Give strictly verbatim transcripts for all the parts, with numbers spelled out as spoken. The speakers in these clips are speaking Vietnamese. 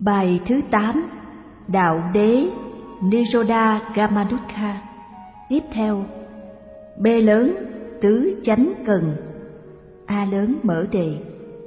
Bài thứ tám, Đạo Đế Nirodha Gamadukha. Tiếp theo, B lớn tứ chánh cần, A lớn mở đề.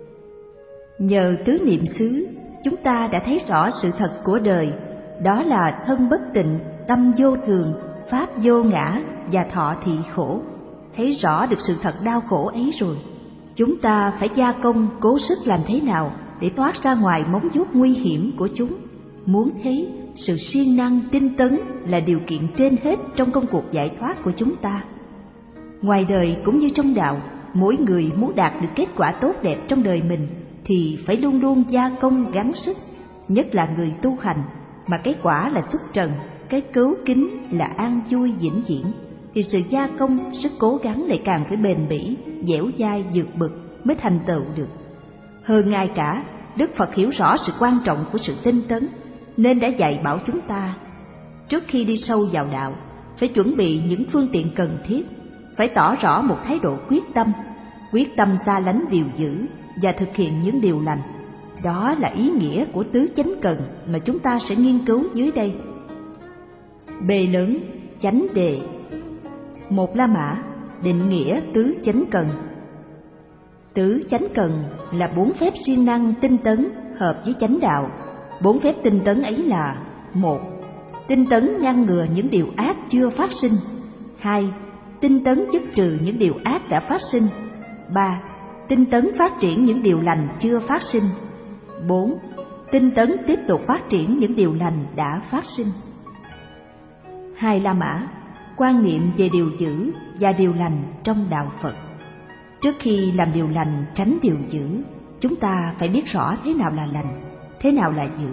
Nhờ tứ niệm xứ, chúng ta đã thấy rõ sự thật của đời, đó là thân bất tịnh, tâm vô thường, pháp vô ngã và thọ thị khổ. Thấy rõ được sự thật đau khổ ấy rồi, chúng ta phải gia công cố sức làm thế nào để thoát ra ngoài móng vuốt nguy hiểm của chúng. Muốn thấy, sự siêng năng tinh tấn là điều kiện trên hết trong công cuộc giải thoát của chúng ta. Ngoài đời cũng như trong đạo, mỗi người muốn đạt được kết quả tốt đẹp trong đời mình thì phải luôn luôn gia công gắng sức, nhất là người tu hành mà cái quả là xuất trần, cái cứu kính là an vui vĩnh viễn, thì sự gia công, sức cố gắng lại càng phải bền bỉ, dẻo dai vượt bực mới thành tựu được. Hơn ai cả, Đức Phật hiểu rõ sự quan trọng của sự tinh tấn, nên đã dạy bảo chúng ta trước khi đi sâu vào đạo phải chuẩn bị những phương tiện cần thiết, phải tỏ rõ một thái độ quyết tâm, quyết tâm xa lánh điều dữ và thực hiện những điều lành. Đó là ý nghĩa của tứ chánh cần mà chúng ta sẽ nghiên cứu dưới đây. B lớn chánh đề. Một La Mã định nghĩa tứ chánh cần. Tứ chánh cần là bốn phép siêng năng tinh tấn hợp với chánh đạo. Bốn phép tinh tấn ấy là: một. Tinh tấn ngăn ngừa những điều ác chưa phát sinh. Hai. Tinh tấn dứt trừ những điều ác đã phát sinh. Ba. Tinh tấn phát triển những điều lành chưa phát sinh. Bốn. Tinh tấn tiếp tục phát triển những điều lành đã phát sinh. Hai La Mã quan niệm về điều dữ và điều lành trong đạo Phật. Trước khi làm điều lành tránh điều dữ, chúng ta phải biết rõ thế nào là lành, thế nào là dữ.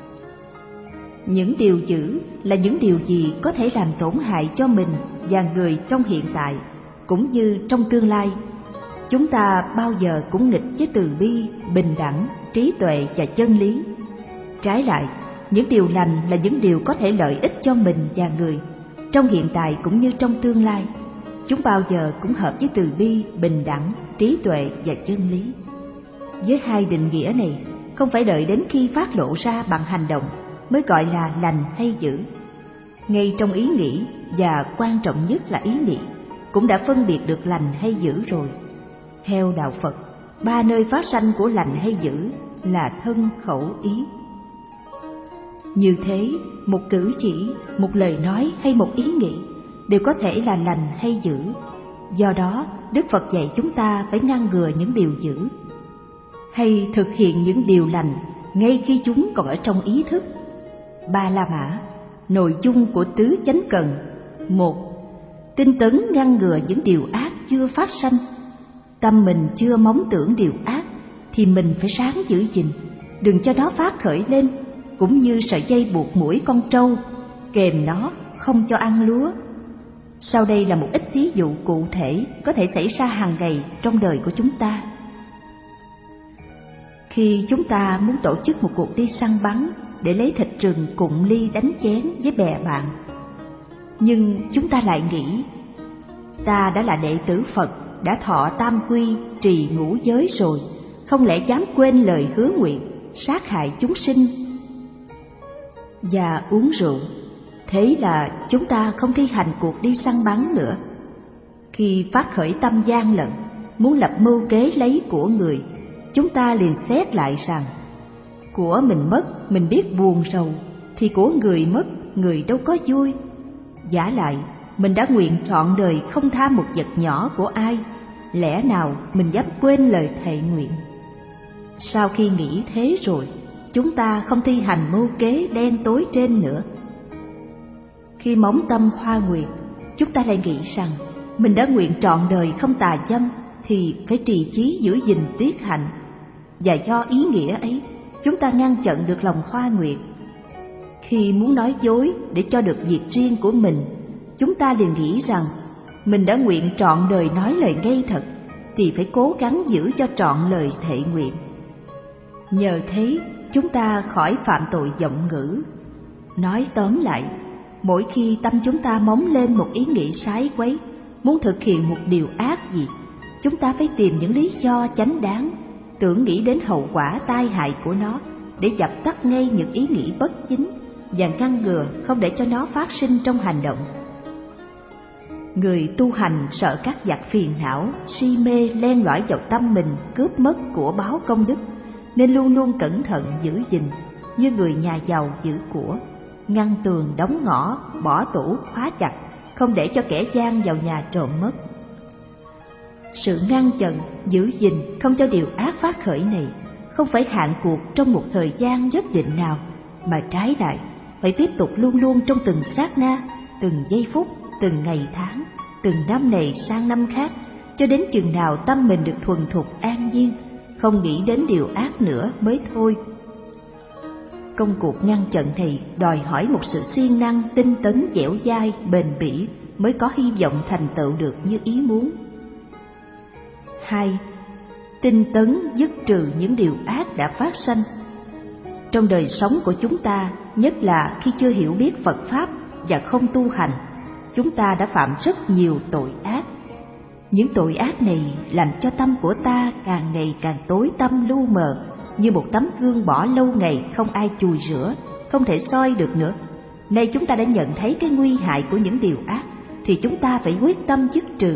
Những điều dữ là những điều gì có thể làm tổn hại cho mình và người trong hiện tại, cũng như trong tương lai. Chúng ta bao giờ cũng nghịch với từ bi, bình đẳng, trí tuệ và chân lý. Trái lại, những điều lành là những điều có thể lợi ích cho mình và người, trong hiện tại cũng như trong tương lai. Chúng bao giờ cũng hợp với từ bi, bình đẳng, trí tuệ và chân lý. Với hai định nghĩa này, không phải đợi đến khi phát lộ ra bằng hành động mới gọi là lành hay dữ. Ngay trong ý nghĩ, và quan trọng nhất là ý niệm, cũng đã phân biệt được lành hay dữ rồi. Theo đạo Phật, ba nơi phát sanh của lành hay dữ là thân, khẩu, ý. Như thế, một cử chỉ, một lời nói hay một ý nghĩ đều có thể là lành hay dữ. Do đó, Đức Phật dạy chúng ta phải ngăn ngừa những điều dữ, hay thực hiện những điều lành ngay khi chúng còn ở trong ý thức. Ba La Mã, nội dung của tứ chánh cần. Một. Tinh tấn ngăn ngừa những điều ác chưa phát sanh. Tâm mình chưa móng tưởng điều ác thì mình phải ráng giữ gìn, đừng cho nó phát khởi lên, cũng như sợi dây buộc mũi con trâu, kềm nó không cho ăn lúa. Sau đây là một ít ví dụ cụ thể có thể xảy ra hàng ngày trong đời của chúng ta. Khi chúng ta muốn tổ chức một cuộc đi săn bắn để lấy thịt rừng cụng ly đánh chén với bè bạn, nhưng chúng ta lại nghĩ, ta đã là đệ tử Phật, đã thọ tam quy, trì ngũ giới rồi, không lẽ dám quên lời hứa nguyện, sát hại chúng sinh và uống rượu. Thế là chúng ta không thi hành cuộc đi săn bắn nữa. Khi phát khởi tâm gian lận, muốn lập mưu kế lấy của người, chúng ta liền xét lại rằng, của mình mất mình biết buồn rầu, thì của người mất người đâu có vui. Vả lại, mình đã nguyện trọn đời không tham một vật nhỏ của ai, lẽ nào mình dám quên lời thệ nguyện? Sau khi nghĩ thế rồi, chúng ta không thi hành mưu kế đen tối trên nữa. Khi móng tâm hoa nguyệt, chúng ta lại nghĩ rằng mình đã nguyện trọn đời không tà dâm thì phải trì chí giữ gìn tiết hạnh, và do ý nghĩa ấy, chúng ta ngăn chặn được lòng hoa nguyệt. Khi muốn nói dối để cho được việc riêng của mình, chúng ta liền nghĩ rằng mình đã nguyện trọn đời nói lời ngây thật thì phải cố gắng giữ cho trọn lời thệ nguyện. Nhờ thế, chúng ta khỏi phạm tội vọng ngữ. Nói tóm lại, mỗi khi tâm chúng ta móng lên một ý nghĩ sái quấy, muốn thực hiện một điều ác gì, chúng ta phải tìm những lý do chánh đáng, tưởng nghĩ đến hậu quả tai hại của nó, để dập tắt ngay những ý nghĩ bất chính và ngăn ngừa không để cho nó phát sinh trong hành động. Người tu hành sợ các giặc phiền não, si mê len lỏi vào tâm mình, cướp mất của báo công đức, nên luôn luôn cẩn thận giữ gìn, như người nhà giàu giữ của, ngăn tường đóng ngõ, bỏ tủ khóa chặt, không để cho kẻ gian vào nhà trộm mất. Sự ngăn chặn, giữ gìn không cho điều ác phát khởi này không phải hạn cuộc trong một thời gian nhất định nào, mà trái lại phải tiếp tục luôn luôn trong từng sát na, từng giây phút, từng ngày tháng, từng năm này sang năm khác, cho đến chừng nào tâm mình được thuần thục an nhiên, không nghĩ đến điều ác nữa mới thôi. Công cuộc ngăn chặn này đòi hỏi một sự siêng năng, tinh tấn, dẻo dai, bền bỉ mới có hy vọng thành tựu được như ý muốn. Hai, tinh tấn dứt trừ những điều ác đã phát sanh. Trong đời sống của chúng ta, nhất là khi chưa hiểu biết Phật Pháp và không tu hành, chúng ta đã phạm rất nhiều tội ác. Những tội ác này làm cho tâm của ta càng ngày càng tối tăm lu mờ, như một tấm gương bỏ lâu ngày không ai chùi rửa, không thể soi được nữa. Nay chúng ta đã nhận thấy cái nguy hại của những điều ác, thì chúng ta phải quyết tâm dứt trừ.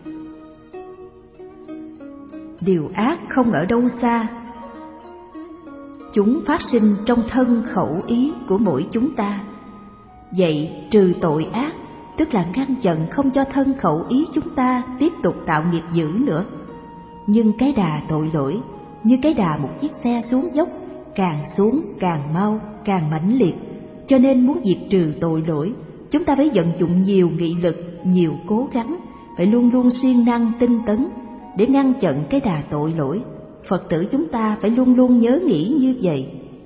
Điều ác không ở đâu xa, chúng phát sinh trong thân khẩu ý của mỗi chúng ta. Vậy trừ tội ác tức là ngăn chặn không cho thân khẩu ý chúng ta tiếp tục tạo nghiệp dữ nữa. Nhưng cái đà tội lỗi như cái đà một chiếc xe xuống dốc, càng xuống càng mau, càng mãnh liệt. Cho nên muốn diệt trừ tội lỗi, chúng ta phải vận dụng nhiều nghị lực, nhiều cố gắng, phải luôn luôn siêng năng tinh tấn để ngăn chặn cái đà tội lỗi. Phật tử chúng ta phải luôn luôn nhớ nghĩ như vậy.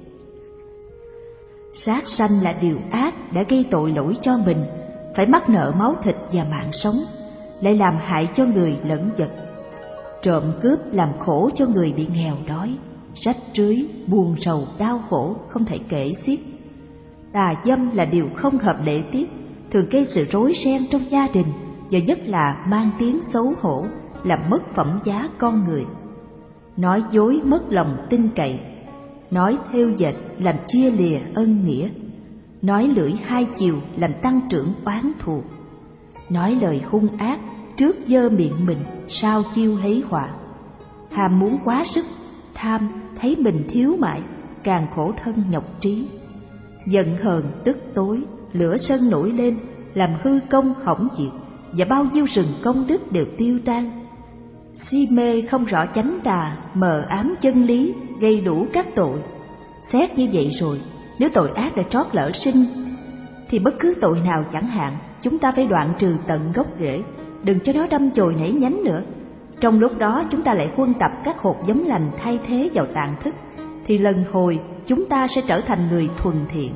Sát sanh là điều ác đã gây tội lỗi cho mình, phải mắc nợ máu thịt và mạng sống, lại làm hại cho người lẫn vật. Trộm cướp làm khổ cho người bị nghèo đói, rách rưới, buồn rầu, đau khổ không thể kể xiết. Tà dâm là điều không hợp lễ tiết, thường gây sự rối ren trong gia đình, và nhất là mang tiếng xấu hổ, làm mất phẩm giá con người. Nói dối mất lòng tin cậy, nói thêu dệt làm chia lìa ân nghĩa, nói lưỡi hai chiều làm tăng trưởng oán thù, nói lời hung ác trước dơ miệng mình, sau chiêu lấy họa. Ham muốn quá sức, tham thấy mình thiếu mãi, càng khổ thân nhọc trí. Giận hờn tức tối, lửa sân nổi lên, làm hư công hỏng diệt, và bao nhiêu rừng công đức đều tiêu tan. Si mê không rõ chánh tà, mờ ám chân lý, gây đủ các tội. Xét như vậy rồi, nếu tội ác đã trót lỡ sinh, thì bất cứ tội nào chẳng hạn, chúng ta phải đoạn trừ tận gốc rễ, đừng cho nó đâm chồi nảy nhánh nữa. Trong lúc đó chúng ta lại huân tập các hột giống lành thay thế vào tạng thức, thì lần hồi chúng ta sẽ trở thành người thuần thiện.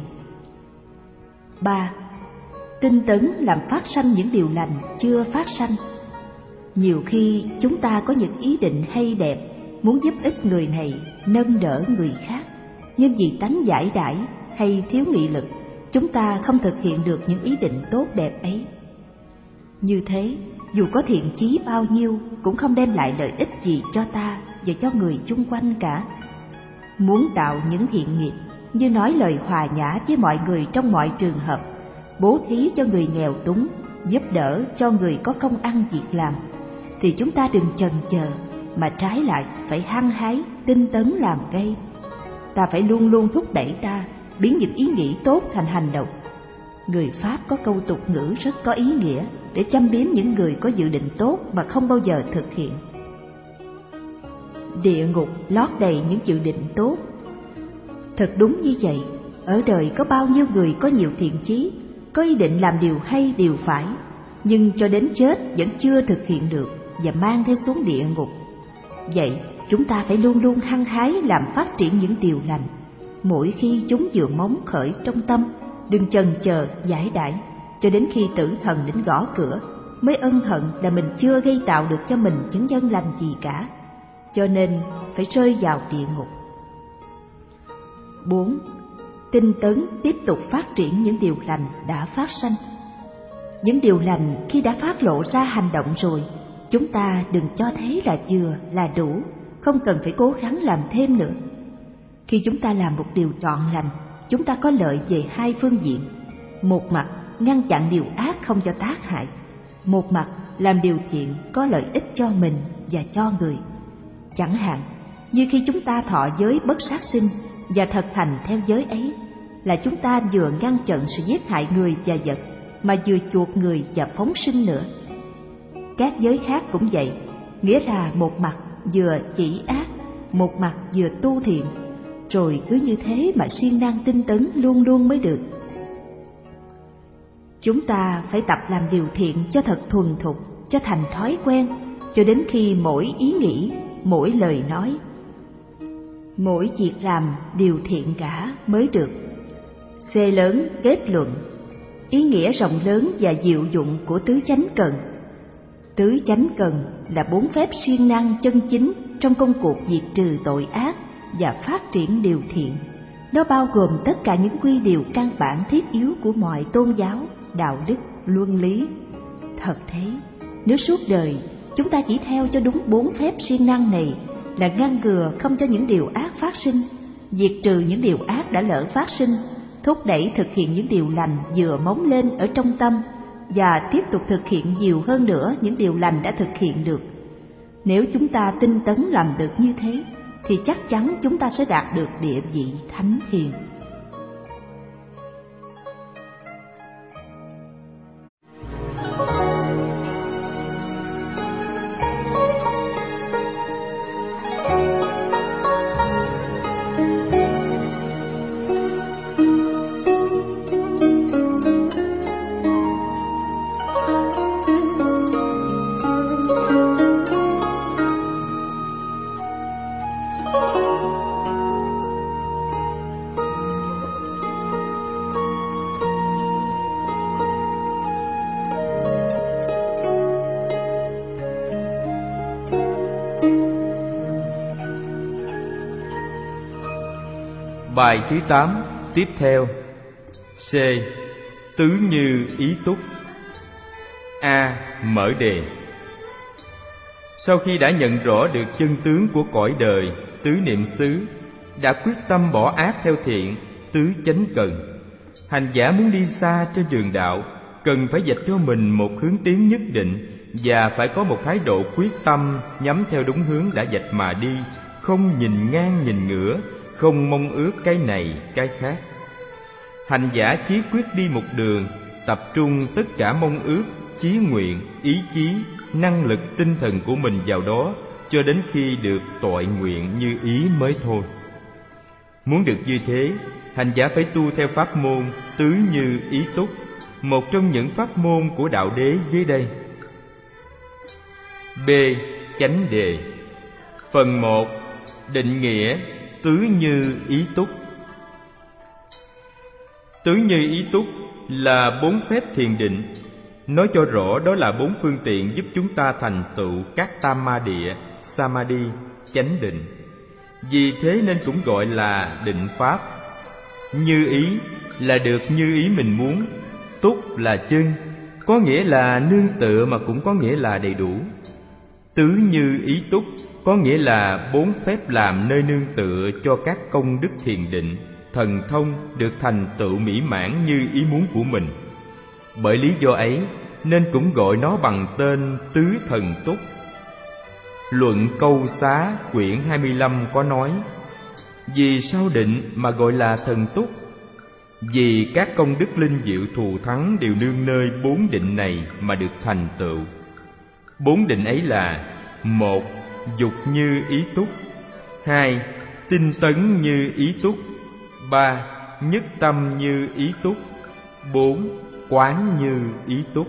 Ba, tinh tấn làm phát sanh những điều lành chưa phát sanh. Nhiều khi chúng ta có những ý định hay đẹp, muốn giúp ích người này, nâng đỡ người khác, nhưng vì tánh giải đãi hay thiếu nghị lực, chúng ta không thực hiện được những ý định tốt đẹp ấy. Như thế, dù có thiện chí bao nhiêu cũng không đem lại lợi ích gì cho ta và cho người chung quanh cả. Muốn tạo những thiện nghiệp như nói lời hòa nhã với mọi người trong mọi trường hợp, bố thí cho người nghèo túng, giúp đỡ cho người có công ăn việc làm, thì chúng ta đừng chần chờ, mà trái lại phải hăng hái, tinh tấn làm ngay. Ta phải luôn luôn thúc đẩy ta biến những ý nghĩ tốt thành hành động. Người Pháp có câu tục ngữ rất có ý nghĩa để châm biếm những người có dự định tốt mà không bao giờ thực hiện. Địa ngục lót đầy những dự định tốt. Thật đúng như vậy, ở đời có bao nhiêu người có nhiều thiện chí, có ý định làm điều hay điều phải, nhưng cho đến chết vẫn chưa thực hiện được và mang theo xuống địa ngục. Vậy chúng ta phải luôn luôn hăng hái làm phát triển những điều lành. Mỗi khi chúng vừa móng khởi trong tâm, đừng chần chờ giải đãi cho đến khi tử thần đến gõ cửa mới ân hận là mình chưa gây tạo được cho mình những nhân lành gì cả, cho nên phải rơi vào địa ngục. Bốn, tinh tấn tiếp tục phát triển những điều lành đã phát sanh. Những điều lành khi đã phát lộ ra hành động rồi, chúng ta đừng cho thấy là vừa là đủ, không cần phải cố gắng làm thêm nữa. Khi chúng ta làm một điều trọn lành, chúng ta có lợi về hai phương diện. Một mặt, ngăn chặn điều ác không cho tác hại. Một mặt, làm điều thiện có lợi ích cho mình và cho người. Chẳng hạn, như khi chúng ta thọ giới bất sát sinh và thật thành theo giới ấy, là chúng ta vừa ngăn chặn sự giết hại người và vật, mà vừa chuộc người và phóng sinh nữa. Các giới khác cũng vậy, nghĩa là một mặt vừa chỉ ác, một mặt vừa tu thiện, rồi cứ như thế mà siêng năng tinh tấn luôn luôn mới được. Chúng ta phải tập làm điều thiện cho thật thuần thục, cho thành thói quen, cho đến khi mỗi ý nghĩ, mỗi lời nói, mỗi việc làm điều thiện cả mới được. C lớn kết luận. Ý nghĩa rộng lớn và diệu dụng của tứ chánh cần. Tứ chánh cần là bốn phép siêng năng chân chính trong công cuộc diệt trừ tội ác và phát triển điều thiện. Nó bao gồm tất cả những quy điều căn bản thiết yếu của mọi tôn giáo, đạo đức, luân lý. Thật thế, nếu suốt đời chúng ta chỉ theo cho đúng bốn phép siêng năng này, là ngăn ngừa không cho những điều ác phát sinh, diệt trừ những điều ác đã lỡ phát sinh, thúc đẩy thực hiện những điều lành vừa móng lên ở trong tâm, và tiếp tục thực hiện nhiều hơn nữa những điều lành đã thực hiện được. Nếu chúng ta tinh tấn làm được như thế, thì chắc chắn chúng ta sẽ đạt được địa vị thánh hiền. Bài thứ tám tiếp theo. C. Tứ như ý túc. A. Mở đề. Sau khi đã nhận rõ được chân tướng của cõi đời, tứ niệm xứ, đã quyết tâm bỏ ác theo thiện, tứ chánh cần, hành giả muốn đi xa trên đường đạo, cần phải vạch cho mình một hướng tiến nhất định, và phải có một thái độ quyết tâm nhắm theo đúng hướng đã vạch mà đi, không nhìn ngang nhìn ngửa, không mong ước cái này cái khác. Hành giả chí quyết đi một đường, tập trung tất cả mong ước, chí nguyện, ý chí, năng lực tinh thần của mình vào đó, cho đến khi được toại nguyện như ý mới thôi. Muốn được như thế, hành giả phải tu theo pháp môn tứ như ý túc, một trong những pháp môn của đạo đế dưới đây. B. Chánh đề. Phần một. Định nghĩa tứ như ý túc. Tứ như ý túc là bốn phép thiền định, nói cho rõ đó là bốn phương tiện giúp chúng ta thành tựu các tam ma địa, samadhi, chánh định. Vì thế nên cũng gọi là định pháp. Như ý là được như ý mình muốn, túc là chân, có nghĩa là nương tựa mà cũng có nghĩa là đầy đủ. Tứ như ý túc có nghĩa là bốn phép làm nơi nương tựa cho các công đức thiền định, thần thông được thành tựu mỹ mãn như ý muốn của mình. Bởi lý do ấy nên cũng gọi nó bằng tên tứ thần túc. Luận Câu Xá quyển hai mươi lăm có nói: vì sao định mà gọi là thần túc? Vì các công đức linh diệu thù thắng đều nương nơi bốn định này mà được thành tựu. Bốn định ấy là: một. Dục như ý túc. Hai. Tinh tấn như ý túc. Ba. Nhất tâm như ý túc. Bốn. Quán như ý túc.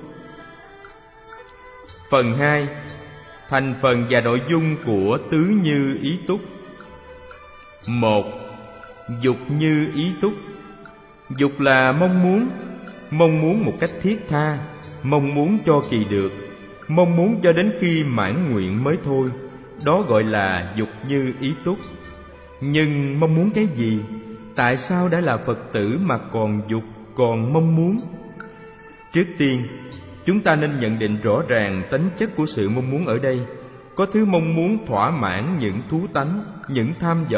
Phần hai. Thành phần và nội dung của tứ như ý túc. Một. Dục như ý túc. Dục là mong muốn, mong muốn một cách thiết tha, mong muốn cho kỳ được, mong muốn cho đến khi mãn nguyện mới thôi. Đó gọi là dục như ý túc. Nhưng mong muốn cái gì? Tại sao đã là Phật tử mà còn dục, còn mong muốn? Trước tiên, chúng ta nên nhận định rõ ràng tính chất của sự mong muốn ở đây. Có thứ mong muốn thỏa mãn những thú tánh, những tham vọng,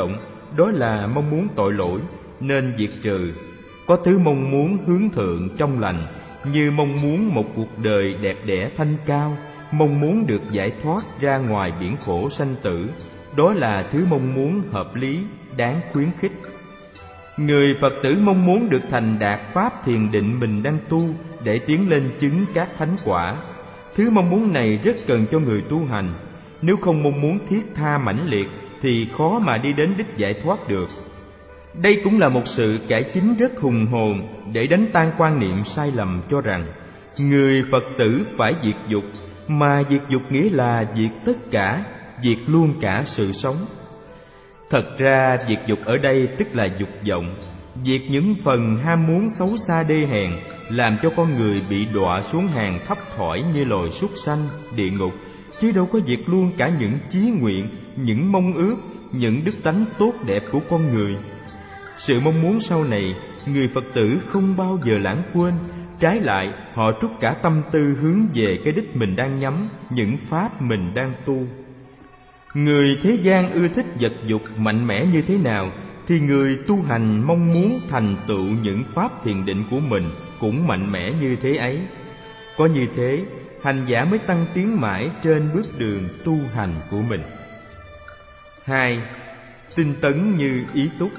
đó là mong muốn tội lỗi nên diệt trừ. Có thứ mong muốn hướng thượng trong lành, như mong muốn một cuộc đời đẹp đẽ thanh cao, mong muốn được giải thoát ra ngoài biển khổ sanh tử, đó là thứ mong muốn hợp lý, đáng khuyến khích. Người Phật tử mong muốn được thành đạt pháp thiền định mình đang tu để tiến lên chứng các thánh quả. Thứ mong muốn này rất cần cho người tu hành. Nếu không mong muốn thiết tha mãnh liệt thì khó mà đi đến đích giải thoát được. Đây cũng là một sự cải chính rất hùng hồn để đánh tan quan niệm sai lầm cho rằng người Phật tử phải diệt dục, mà diệt dục nghĩa là diệt tất cả, diệt luôn cả sự sống. Thật ra diệt dục ở đây tức là dục vọng, diệt những phần ham muốn xấu xa đê hèn, làm cho con người bị đọa xuống hàng thấp thỏi như loài súc sanh, địa ngục, chứ đâu có diệt luôn cả những chí nguyện, những mong ước, những đức tánh tốt đẹp của con người. Sự mong muốn sau này, người Phật tử không bao giờ lãng quên, trái lại họ trút cả tâm tư hướng về cái đích mình đang nhắm, những pháp mình đang tu. Người thế gian ưa thích vật dục mạnh mẽ như thế nào, thì người tu hành mong muốn thành tựu những pháp thiền định của mình cũng mạnh mẽ như thế ấy. Có như thế, hành giả mới tăng tiến mãi trên bước đường tu hành của mình. Hai, tinh tấn như ý túc.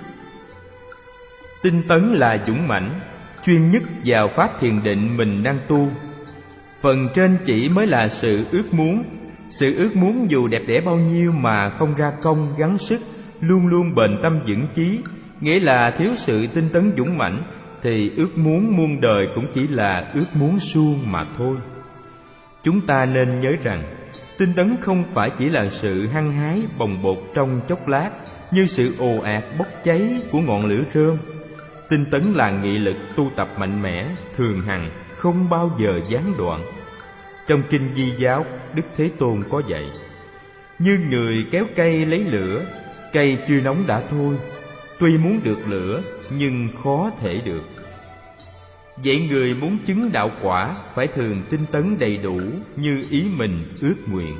Tinh tấn là dũng mãnh, chuyên nhất vào pháp thiền định mình đang tu. Phần trên chỉ mới là sự ước muốn. Sự ước muốn dù đẹp đẽ bao nhiêu mà không ra công gắng sức, luôn luôn bền tâm vững chí, nghĩa là thiếu sự tinh tấn dũng mãnh, thì ước muốn muôn đời cũng chỉ là ước muốn suông mà thôi. Chúng ta nên nhớ rằng, tinh tấn không phải chỉ là sự hăng hái bồng bột trong chốc lát, như sự ồ ạt bốc cháy của ngọn lửa rơm. Tinh tấn là nghị lực tu tập mạnh mẽ, thường hằng, không bao giờ gián đoạn. Trong kinh Di Giáo, Đức Thế Tôn có dạy: như người kéo cây lấy lửa, cây chưa nóng đã thôi, tuy muốn được lửa nhưng khó thể được. Vậy người muốn chứng đạo quả phải thường tinh tấn đầy đủ như ý mình ước nguyện.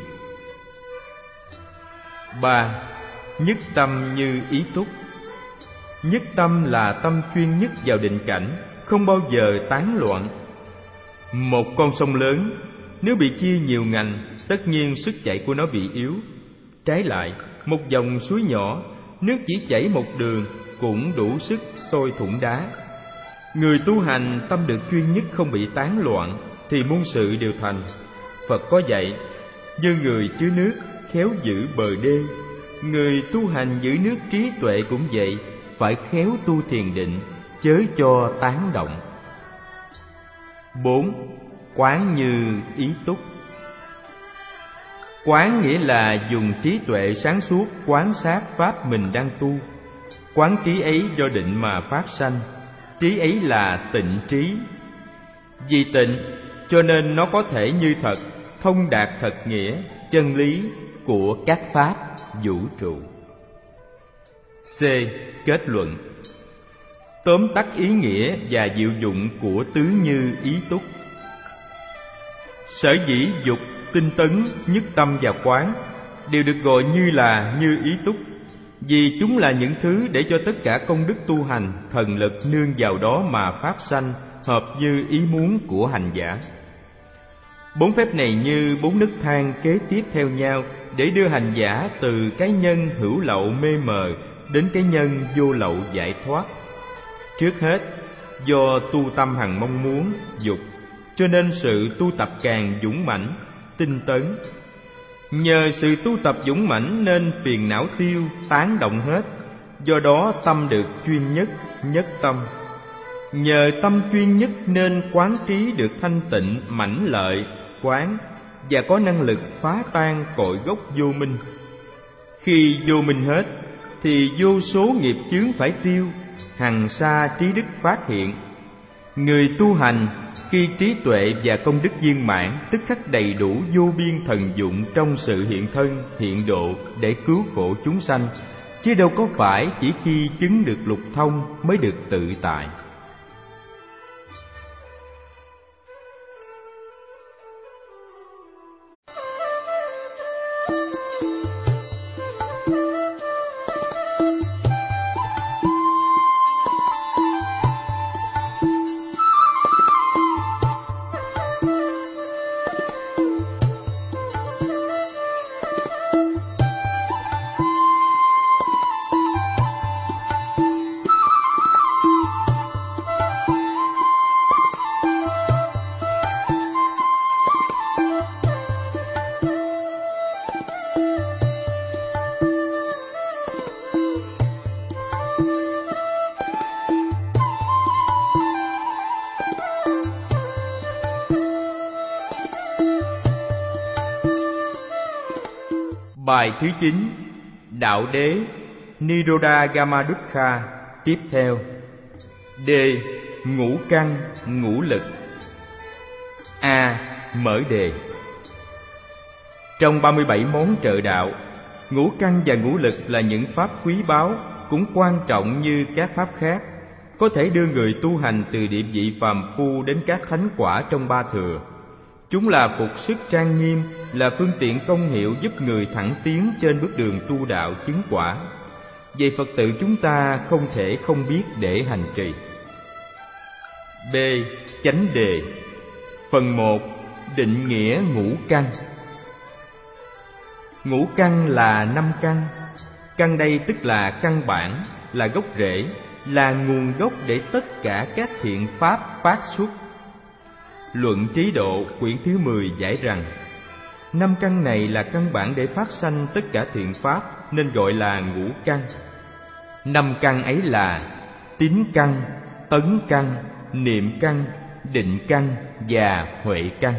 Ba, nhất tâm như ý túc. Nhất tâm là tâm chuyên nhất vào định cảnh, không bao giờ tán loạn. Một con sông lớn, nếu bị chia nhiều ngành, tất nhiên sức chảy của nó bị yếu. Trái lại, một dòng suối nhỏ, nước chỉ chảy một đường cũng đủ sức sôi thủng đá. Người tu hành tâm được chuyên nhất, không bị tán loạn, thì muôn sự đều thành. Phật có dạy: như người chứa nước, khéo giữ bờ đê. Người tu hành giữ nước trí tuệ cũng vậy, phải khéo tu thiền định, chớ cho tán động. Bốn, quán như ý túc. Quán nghĩa là dùng trí tuệ sáng suốt quán sát pháp mình đang tu. Quán trí ấy do định mà phát sanh, trí ấy là tịnh trí. Vì tịnh cho nên nó có thể như thật, thông đạt thật nghĩa, chân lý của các pháp vũ trụ. C. Kết luận. Tóm tắt ý nghĩa và diệu dụng của tứ như ý túc. Sở dĩ dục, tinh tấn, nhất tâm và quán đều được gọi như là như ý túc, vì chúng là những thứ để cho tất cả công đức tu hành, thần lực nương vào đó mà phát sanh, hợp như ý muốn của hành giả. Bốn phép này như bốn nấc thang kế tiếp theo nhau để đưa hành giả từ cái nhân hữu lậu mê mờ đến cái nhân vô lậu giải thoát. Trước hết, do tu tâm hằng mong muốn, dục, cho nên sự tu tập càng dũng mãnh, tinh tấn. Nhờ sự tu tập dũng mãnh nên phiền não tiêu, tán động hết, do đó tâm được chuyên nhất, nhất tâm. Nhờ tâm chuyên nhất nên quán trí được thanh tịnh, mãnh lợi, quán, và có năng lực phá tan cội gốc vô minh. Khi vô minh hết, thì vô số nghiệp chướng phải tiêu, hằng sa trí đức phát hiện. Người tu hành khi trí tuệ và công đức viên mãn, tức khắc đầy đủ vô biên thần dụng trong sự hiện thân, hiện độ để cứu khổ chúng sanh, chứ đâu có phải chỉ khi chứng được lục thông mới được tự tại. Bài thứ chín, đạo đế Nirodha Gamadukkha. Tiếp theo. D. Ngũ căn, ngũ lực. A. Mở đề. Trong ba mươi bảy món trợ đạo, ngũ căn và ngũ lực là những pháp quý báu, cũng quan trọng như các pháp khác, có thể đưa người tu hành từ địa vị phàm phu đến các thánh quả trong ba thừa. Chúng là phục sức trang nghiêm, là phương tiện công hiệu giúp người thẳng tiến trên bước đường tu đạo chứng quả. Vậy Phật tử chúng ta không thể không biết để hành trì. B. Chánh đề. Phần một. Định nghĩa ngũ căn. Ngũ căn là năm căn. Căn đây tức là căn bản, là gốc rễ, là nguồn gốc để tất cả các thiện pháp phát xuất. Luận Trí Độ quyển thứ mười giải rằng, năm căn này là căn bản để phát sanh tất cả thiện pháp, nên gọi là ngũ căn. Năm căn ấy là tín căn, tấn căn, niệm căn, định căn và huệ căn.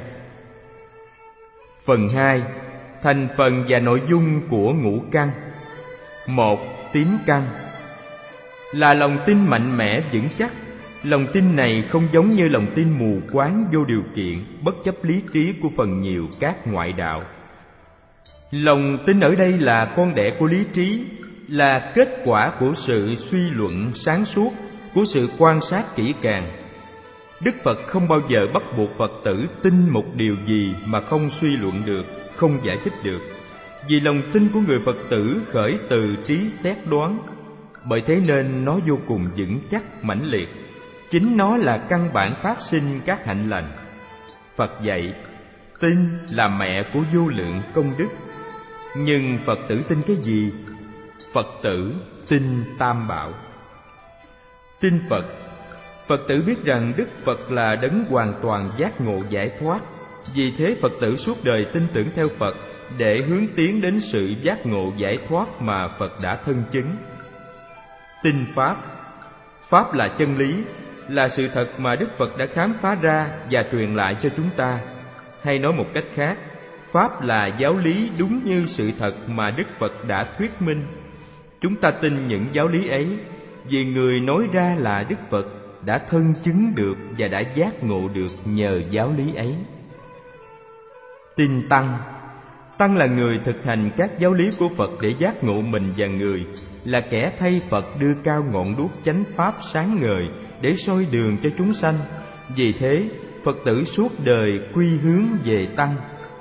Phần hai. Thành phần và nội dung của ngũ căn. Một. Tín căn là lòng tin mạnh mẽ vững chắc. Lòng tin này không giống như lòng tin mù quáng vô điều kiện, bất chấp lý trí của phần nhiều các ngoại đạo. Lòng tin ở đây là con đẻ của lý trí, là kết quả của sự suy luận sáng suốt, của sự quan sát kỹ càng. Đức Phật không bao giờ bắt buộc Phật tử tin một điều gì mà không suy luận được, không giải thích được, vì lòng tin của người Phật tử khởi từ trí xét đoán. Bởi thế nên nó vô cùng vững chắc, mãnh liệt. Chính nó là căn bản phát sinh các hạnh lành. Phật dạy, tin là mẹ của vô lượng công đức. Nhưng Phật tử tin cái gì? Phật tử tin Tam Bảo. Tin Phật. Phật tử biết rằng Đức Phật là đấng hoàn toàn giác ngộ giải thoát. Vì thế Phật tử suốt đời tin tưởng theo Phật để hướng tiến đến sự giác ngộ giải thoát mà Phật đã thân chứng. Tin Pháp. Pháp là chân lý, là sự thật mà Đức Phật đã khám phá ra và truyền lại cho chúng ta. Hay nói một cách khác, Pháp là giáo lý đúng như sự thật mà Đức Phật đã thuyết minh. Chúng ta tin những giáo lý ấy vì người nói ra là Đức Phật đã thân chứng được và đã giác ngộ được nhờ giáo lý ấy. Tin Tăng. Tăng là người thực hành các giáo lý của Phật để giác ngộ mình và người, là kẻ thay Phật đưa cao ngọn đuốc chánh pháp sáng ngời để soi đường cho chúng sanh. Vì thế, Phật tử suốt đời quy hướng về Tăng.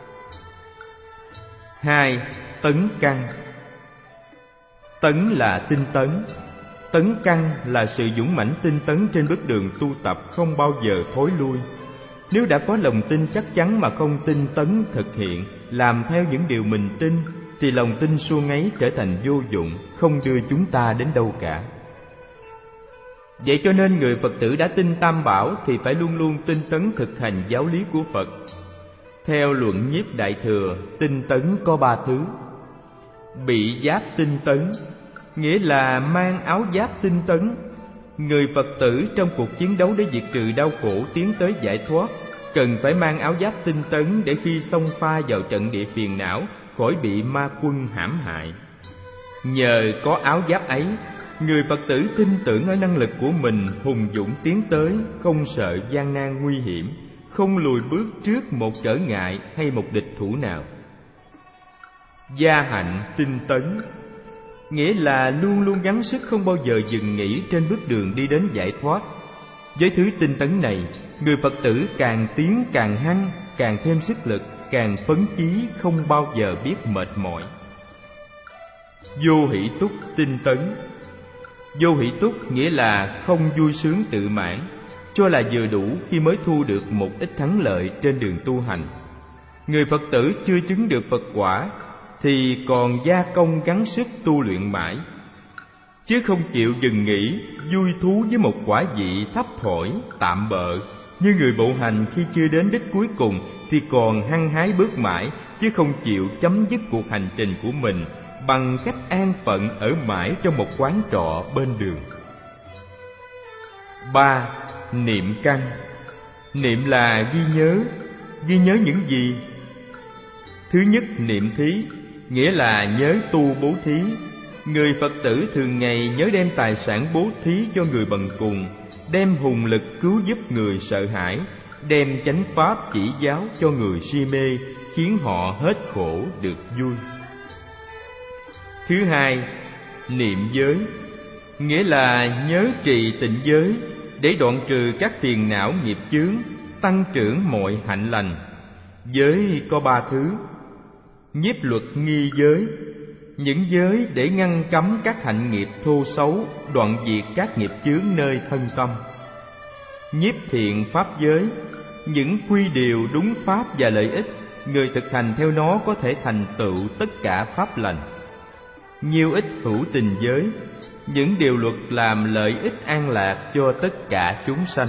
Hai. Tấn căn. Tấn là tinh tấn. Tấn căn là sự dũng mãnh tinh tấn trên bước đường tu tập không bao giờ thối lui. Nếu đã có lòng tin chắc chắn mà không tinh tấn thực hiện, làm theo những điều mình tin, thì lòng tin suông ấy trở thành vô dụng, không đưa chúng ta đến đâu cả. Vậy cho nên người Phật tử đã tin Tam Bảo thì phải luôn luôn tinh tấn thực hành giáo lý của Phật. Theo luận Nhiếp Đại Thừa, tinh tấn có ba thứ. Bị giáp tinh tấn, nghĩa là mang áo giáp tinh tấn. Người Phật tử trong cuộc chiến đấu để diệt trừ đau khổ tiến tới giải thoát, cần phải mang áo giáp tinh tấn để khi xông pha vào trận địa phiền não, khỏi bị ma quân hãm hại. Nhờ có áo giáp ấy, người Phật tử tin tưởng ở năng lực của mình, hùng dũng tiến tới, không sợ gian nan nguy hiểm, không lùi bước trước một trở ngại hay một địch thủ nào. Gia hạnh tinh tấn, nghĩa là luôn luôn gắng sức không bao giờ dừng nghỉ trên bước đường đi đến giải thoát. Với thứ tinh tấn này, người Phật tử càng tiến càng hăng, càng thêm sức lực, càng phấn chí, không bao giờ biết mệt mỏi. Vô hỷ túc tinh tấn. Vô hỷ túc nghĩa là không vui sướng tự mãn, cho là vừa đủ khi mới thu được một ít thắng lợi trên đường tu hành. Người Phật tử chưa chứng được Phật quả thì còn gia công gắng sức tu luyện mãi, chứ không chịu dừng nghỉ, vui thú với một quả vị thấp thỏi, tạm bợ. Như người bộ hành khi chưa đến đích cuối cùng thì còn hăng hái bước mãi, chứ không chịu chấm dứt cuộc hành trình của mình bằng cách an phận ở mãi trong một quán trọ bên đường. Ba. Niệm căn. Niệm là ghi nhớ. Ghi nhớ những gì? Thứ nhất, niệm thí, nghĩa là nhớ tu bố thí. Người Phật tử thường ngày nhớ đem tài sản bố thí cho người bần cùng, đem hùng lực cứu giúp người sợ hãi, đem chánh pháp chỉ giáo cho người si mê, khiến họ hết khổ được vui. Thứ hai, niệm giới, nghĩa là nhớ trì tịnh giới để đoạn trừ các phiền não nghiệp chướng, tăng trưởng mọi hạnh lành. Giới có ba thứ: nhiếp luật nghi giới, những giới để ngăn cấm các hạnh nghiệp thô xấu, đoạn diệt các nghiệp chướng nơi thân tâm; nhiếp thiện pháp giới, những quy điều đúng pháp và lợi ích, người thực hành theo nó có thể thành tựu tất cả pháp lành; nhiêu ích hữu tình giới, những điều luật làm lợi ích an lạc cho tất cả chúng sanh.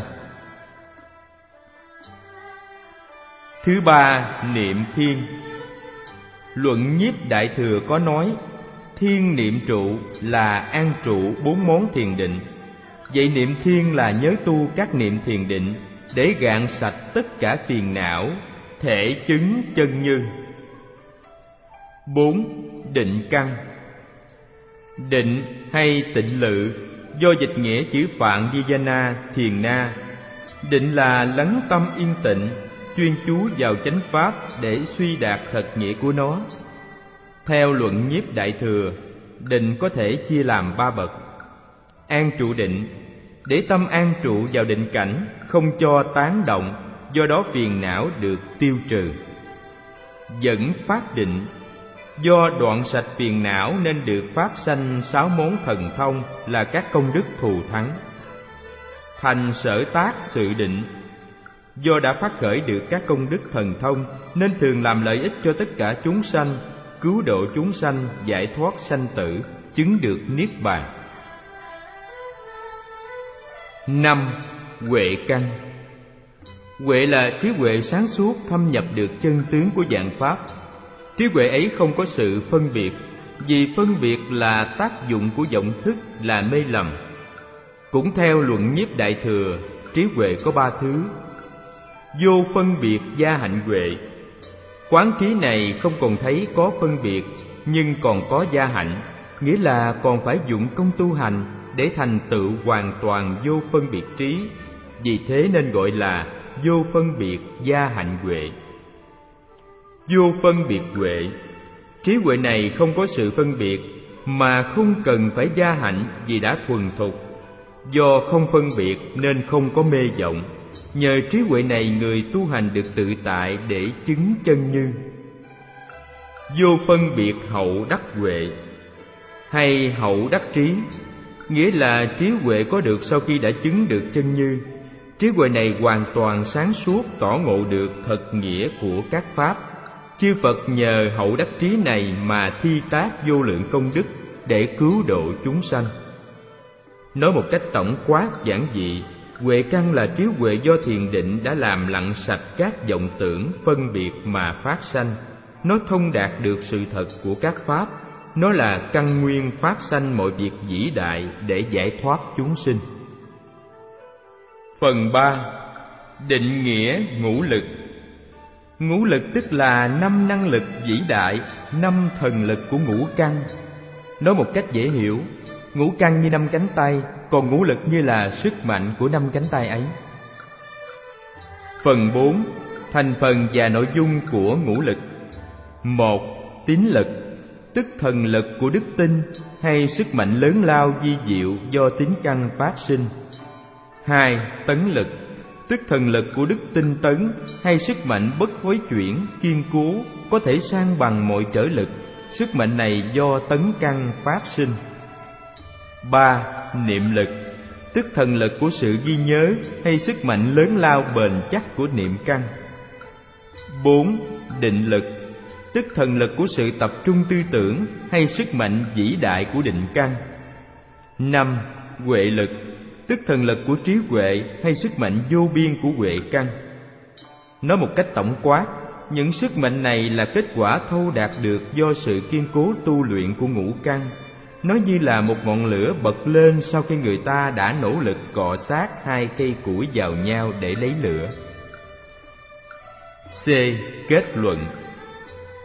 Thứ ba, niệm thiên. Luận Nhiếp Đại Thừa có nói, thiên niệm trụ là an trụ bốn món thiền định. Vậy niệm thiên là nhớ tu các niệm thiền định để gạn sạch tất cả phiền não, thể chứng chân như. Bốn, định căn. Định hay tịnh lự do dịch nghĩa chữ Phạn Vijana thiền na. Định là lắng tâm yên tịnh, chuyên chú vào chánh pháp để suy đạt thật nghĩa của nó. Theo Luận Nhiếp Đại Thừa, định có thể chia làm ba bậc. An trụ định, để tâm an trụ vào định cảnh, không cho tán động, do đó phiền não được tiêu trừ. Dẫn phát định, do đoạn sạch phiền não nên được phát sanh sáu món thần thông là các công đức thù thắng. Thành sở tác sự định, do đã phát khởi được các công đức thần thông nên thường làm lợi ích cho tất cả chúng sanh, cứu độ chúng sanh giải thoát sanh tử, chứng được niết bàn. Năm, huệ căn. Huệ là trí huệ sáng suốt thâm nhập được chân tướng của vạn pháp. Trí huệ ấy không có sự phân biệt, vì phân biệt là tác dụng của vọng thức, là mê lầm. Cũng theo Luận Nhiếp Đại Thừa, trí huệ có ba thứ: vô phân biệt gia hạnh huệ. Quán trí này không còn thấy có phân biệt, nhưng còn có gia hạnh, nghĩa là còn phải dụng công tu hành để thành tựu hoàn toàn vô phân biệt trí. Vì thế nên gọi là vô phân biệt gia hạnh huệ. Vô phân biệt huệ, trí huệ này không có sự phân biệt, mà không cần phải gia hạnh vì đã thuần thục. Do không phân biệt nên không có mê vọng. Nhờ trí huệ này người tu hành được tự tại để chứng chân như. Vô phân biệt hậu đắc huệ hay hậu đắc trí, nghĩa là trí huệ có được sau khi đã chứng được chân như. Trí huệ này hoàn toàn sáng suốt, tỏ ngộ được thật nghĩa của các pháp. Chư Phật nhờ hậu đắc trí này mà thi tác vô lượng công đức để cứu độ chúng sanh. Nói một cách tổng quát giản dị, huệ căn là trí huệ do thiền định đã làm lặng sạch các vọng tưởng phân biệt mà phát sanh. Nó thông đạt được sự thật của các pháp. Nó là căn nguyên phát sanh mọi việc vĩ đại để giải thoát chúng sinh. Phần ba, định nghĩa ngũ lực. Ngũ lực tức là năm năng lực vĩ đại, năm thần lực của ngũ căn. Nói một cách dễ hiểu, ngũ căn như năm cánh tay, còn ngũ lực như là sức mạnh của năm cánh tay ấy. Phần bốn, thành phần và nội dung của ngũ lực. Một, tín lực, tức thần lực của đức tin hay sức mạnh lớn lao vi diệu do tín căn phát sinh. Hai, tấn lực, tức thần lực của đức tinh tấn hay sức mạnh bất hối chuyển, kiên cố, có thể san bằng mọi trở lực. Sức mạnh này do tấn căn phát sinh. Ba, niệm lực, tức thần lực của sự ghi nhớ hay sức mạnh lớn lao bền chắc của niệm căn. Bốn, định lực, tức thần lực của sự tập trung tư tưởng hay sức mạnh vĩ đại của định căn. Năm, huệ lực, tức thần lực của trí huệ hay sức mạnh vô biên của huệ căn. Nói một cách tổng quát, những sức mạnh này là kết quả thâu đạt được do sự kiên cố tu luyện của ngũ căn. Nó như là một ngọn lửa bật lên sau khi người ta đã nỗ lực cọ sát hai cây củi vào nhau để lấy lửa. C. Kết luận.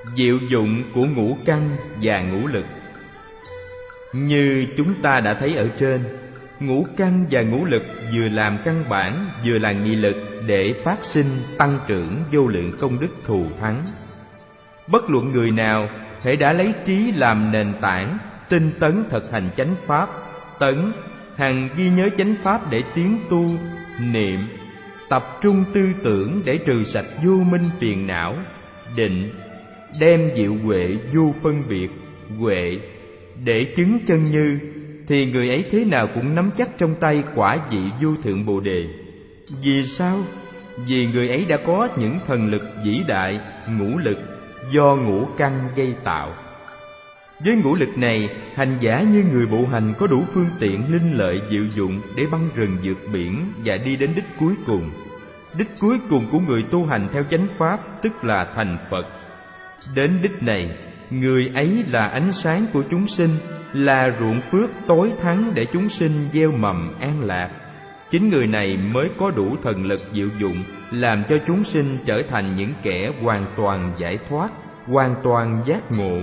diệu dụng của ngũ căn và ngũ lực. Như chúng ta đã thấy ở trên, ngũ căn và ngũ lực vừa làm căn bản, vừa là nghị lực để phát sinh tăng trưởng vô lượng công đức thù thắng. Bất luận người nào hễ đã lấy trí làm nền tảng, tinh tấn thực hành chánh pháp, tấn hằng ghi nhớ chánh pháp để tiến tu, niệm tập trung tư tưởng để trừ sạch vô minh phiền não, định đem diệu huệ vô phân biệt, huệ để chứng chân như, thì người ấy thế nào cũng nắm chắc trong tay quả vị vô thượng Bồ Đề. Vì sao? Vì người ấy đã có những thần lực vĩ đại, ngũ lực do ngũ căn gây tạo. Với ngũ lực này, hành giả như người bộ hành có đủ phương tiện linh lợi diệu dụng để băng rừng vượt biển và đi đến đích cuối cùng. Đích cuối cùng của người tu hành theo chánh pháp tức là thành Phật. Đến đích này, người ấy là ánh sáng của chúng sinh, là ruộng phước tối thắng để chúng sinh gieo mầm an lạc. Chính người này mới có đủ thần lực diệu dụng làm cho chúng sinh trở thành những kẻ hoàn toàn giải thoát, hoàn toàn giác ngộ.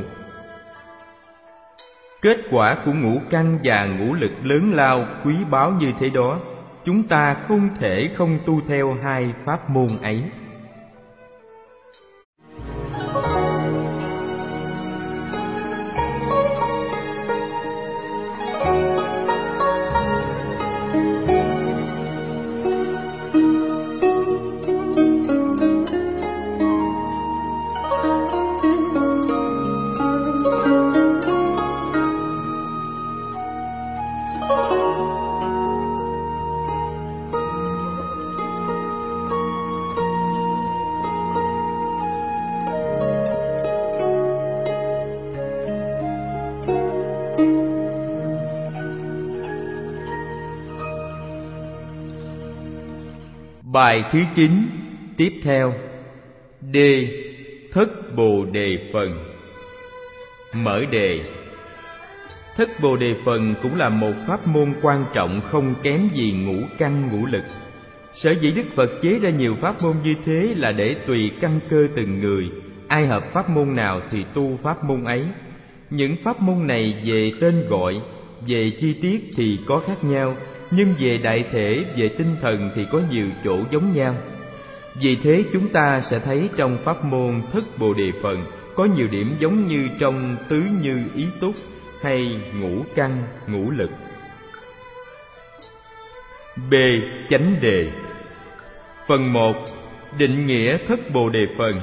Kết quả của ngũ căn và ngũ lực lớn lao quý báu như thế đó, chúng ta không thể không tu theo hai pháp môn ấy. Bài thứ chín tiếp theo. D. Thất Bồ Đề Phần. Mở đề. Thất Bồ Đề Phần cũng là một pháp môn quan trọng không kém gì ngũ căn ngũ lực. Sở dĩ Đức Phật chế ra nhiều pháp môn như thế là để tùy căn cơ từng người, ai hợp pháp môn nào thì tu pháp môn ấy. Những pháp môn này về tên gọi, về chi tiết thì có khác nhau, nhưng về đại thể, về tinh thần thì có nhiều chỗ giống nhau. Vì thế chúng ta sẽ thấy trong pháp môn Thất Bồ Đề Phần có nhiều điểm giống như trong Tứ Như Ý Túc hay Ngũ Căn Ngũ Lực. B. Chánh đề. Phần một. Định nghĩa Thất Bồ Đề Phần.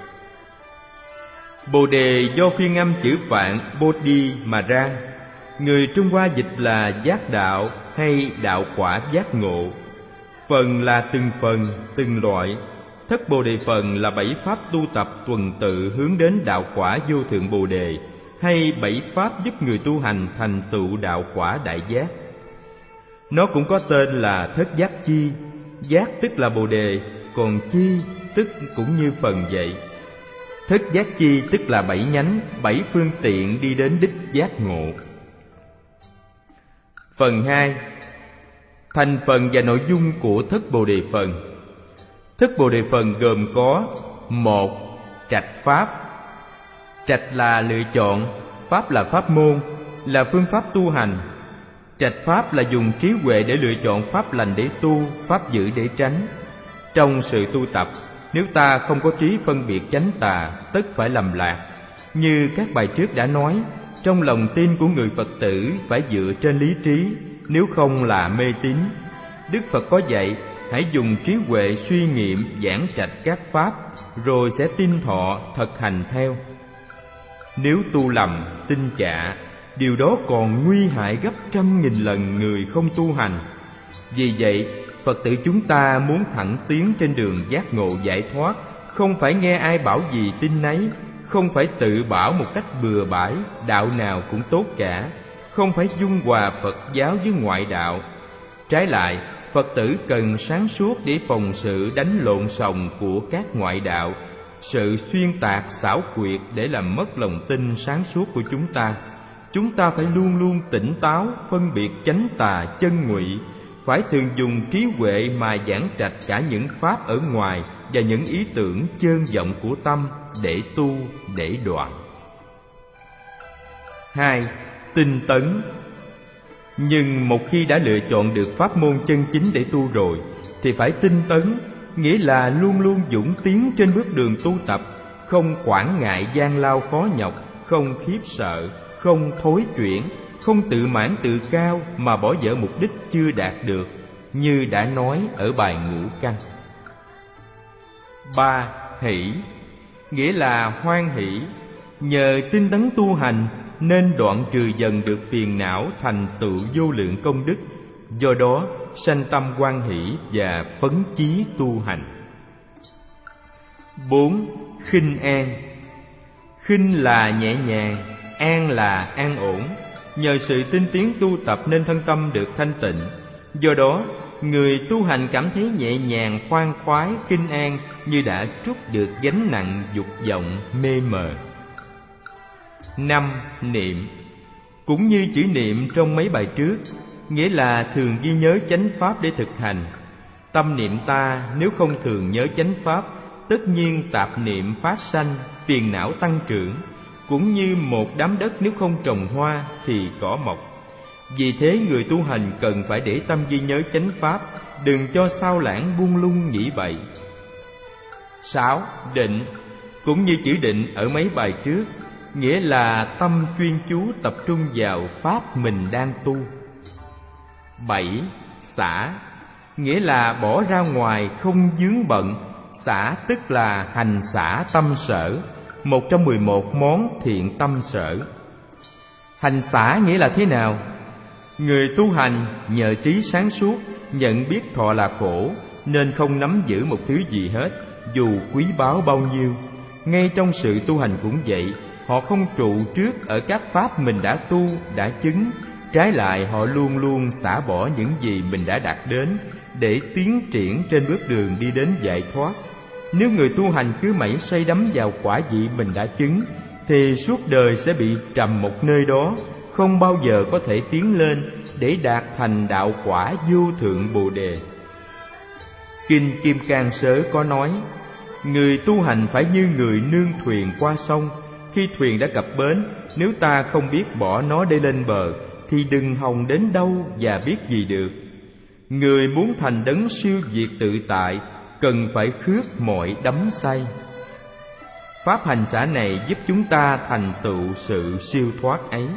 Bồ đề do phiên âm chữ Phạn Bodhi mà ra. Người Trung Hoa dịch là giác đạo hay đạo quả giác ngộ. Phần là từng phần, từng loại. Thất Bồ Đề Phần là bảy pháp tu tập tuần tự hướng đến đạo quả vô thượng Bồ Đề, hay bảy pháp giúp người tu hành thành tựu đạo quả đại giác. Nó cũng có tên là thất giác chi. Giác tức là Bồ Đề, còn chi tức cũng như phần vậy. Thất giác chi tức là bảy nhánh, bảy phương tiện đi đến đích giác ngộ. Phần hai. Thành phần và nội dung của Thất Bồ Đề Phần. Thất Bồ Đề Phần gồm có: một. Trạch pháp. Trạch là lựa chọn, pháp là pháp môn, là phương pháp tu hành. Trạch pháp là dùng trí huệ để lựa chọn pháp lành để tu, pháp dữ để tránh. Trong sự tu tập, nếu ta không có trí phân biệt chánh tà, tất phải lầm lạc. Như các bài trước đã nói, trong lòng tin của người Phật tử phải dựa trên lý trí, nếu không là mê tín. Đức Phật có dạy, hãy dùng trí huệ suy nghiệm giảng trạch các pháp, rồi sẽ tin thọ thực hành theo. Nếu tu lầm, tin chạ, điều đó còn nguy hại gấp trăm nghìn lần người không tu hành. Vì vậy, Phật tử chúng ta muốn thẳng tiến trên đường giác ngộ giải thoát, không phải nghe ai bảo gì tin nấy, không phải tự bảo một cách bừa bãi, đạo nào cũng tốt cả, không phải dung hòa Phật giáo với ngoại đạo. Trái lại, Phật tử cần sáng suốt để phòng sự đánh lộn xồng của các ngoại đạo, sự xuyên tạc xảo quyệt để làm mất lòng tin sáng suốt của chúng ta. Chúng ta phải luôn luôn tỉnh táo, phân biệt chánh tà chân ngụy, phải thường dùng trí huệ mà giảng trạch cả những pháp ở ngoài và những ý tưởng chơn vọng của tâm để tu, để đoạn. Hai, tinh tấn. Nhưng một khi đã lựa chọn được pháp môn chân chính để tu rồi thì phải tinh tấn, nghĩa là luôn luôn dũng tiến trên bước đường tu tập, không quản ngại gian lao khó nhọc, không khiếp sợ, không thối chuyển, không tự mãn tự cao mà bỏ dở mục đích chưa đạt được, như đã nói ở bài ngũ căn. Ba, hỷ, nghĩa là hoan hỷ. Nhờ tinh tấn tu hành nên đoạn trừ dần được phiền não, thành tựu vô lượng công đức, do đó sanh tâm hoan hỷ và phấn chí tu hành. Bốn, khinh an. Khinh là nhẹ nhàng, an là an ổn. Nhờ sự tinh tiến tu tập nên thân tâm được thanh tịnh, do đó người tu hành cảm thấy nhẹ nhàng, khoan khoái, khinh an, như đã trút được gánh nặng dục vọng mê mờ. Năm, niệm. Cũng như chữ niệm trong mấy bài trước, nghĩa là thường ghi nhớ chánh pháp để thực hành. Tâm niệm ta nếu không thường nhớ chánh pháp, tất nhiên tạp niệm phát sanh, phiền não tăng trưởng. Cũng như một đám đất nếu không trồng hoa thì cỏ mọc. Vì thế người tu hành cần phải để tâm ghi nhớ chánh pháp, đừng cho sao lãng buông lung nghĩ bậy. Sáu, định. Cũng như chữ định ở mấy bài trước, nghĩa là tâm chuyên chú tập trung vào pháp mình đang tu. Bảy, xả, nghĩa là bỏ ra ngoài không vướng bận. Xả tức là hành xả tâm sở, một trong mười một món thiện tâm sở. Hành xả nghĩa là thế nào? Người tu hành nhờ trí sáng suốt, nhận biết thọ là khổ, nên không nắm giữ một thứ gì hết, dù quý báu bao nhiêu. Ngay trong sự tu hành cũng vậy, họ không trụ trước ở các pháp mình đã tu, đã chứng. Trái lại họ luôn luôn xả bỏ những gì mình đã đạt đến, để tiến triển trên bước đường đi đến giải thoát. Nếu người tu hành cứ mãi say đắm vào quả vị mình đã chứng, thì suốt đời sẽ bị trầm một nơi đó, không bao giờ có thể tiến lên để đạt thành đạo quả vô thượng Bồ Đề. Kinh Kim Cang Sớ có nói, người tu hành phải như người nương thuyền qua sông. Khi thuyền đã cập bến, nếu ta không biết bỏ nó để lên bờ, thì đừng hòng đến đâu và biết gì được. Người muốn thành đấng siêu việt tự tại, cần phải khước mọi đắm say. Pháp hành xả này giúp chúng ta thành tựu sự siêu thoát ấy.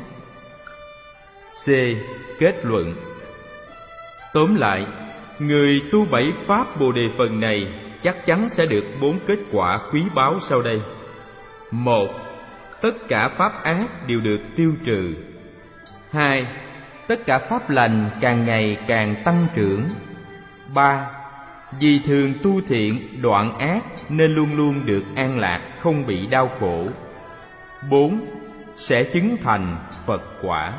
C. Kết luận. Tóm lại, người tu bảy pháp Bồ Đề phần này chắc chắn sẽ được bốn kết quả quý báu sau đây. Một, tất cả pháp ác đều được tiêu trừ. Hai, tất cả pháp lành càng ngày càng tăng trưởng. Ba, vì thường tu thiện, đoạn ác nên luôn luôn được an lạc, không bị đau khổ. Bốn, sẽ chứng thành Phật quả.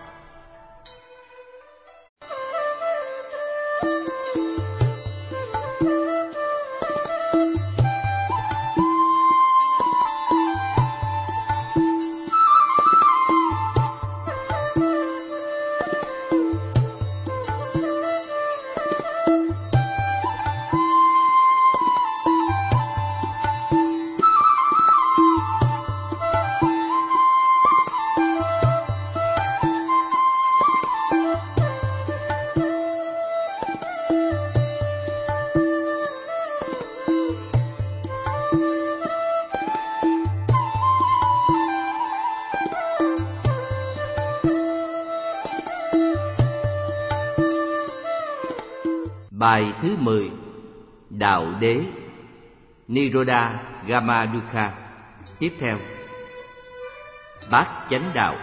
Bài thứ mười. Đạo đế Nirodha Gamadukha. Tiếp theo, bát chánh đạo.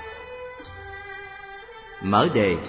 Mở đề.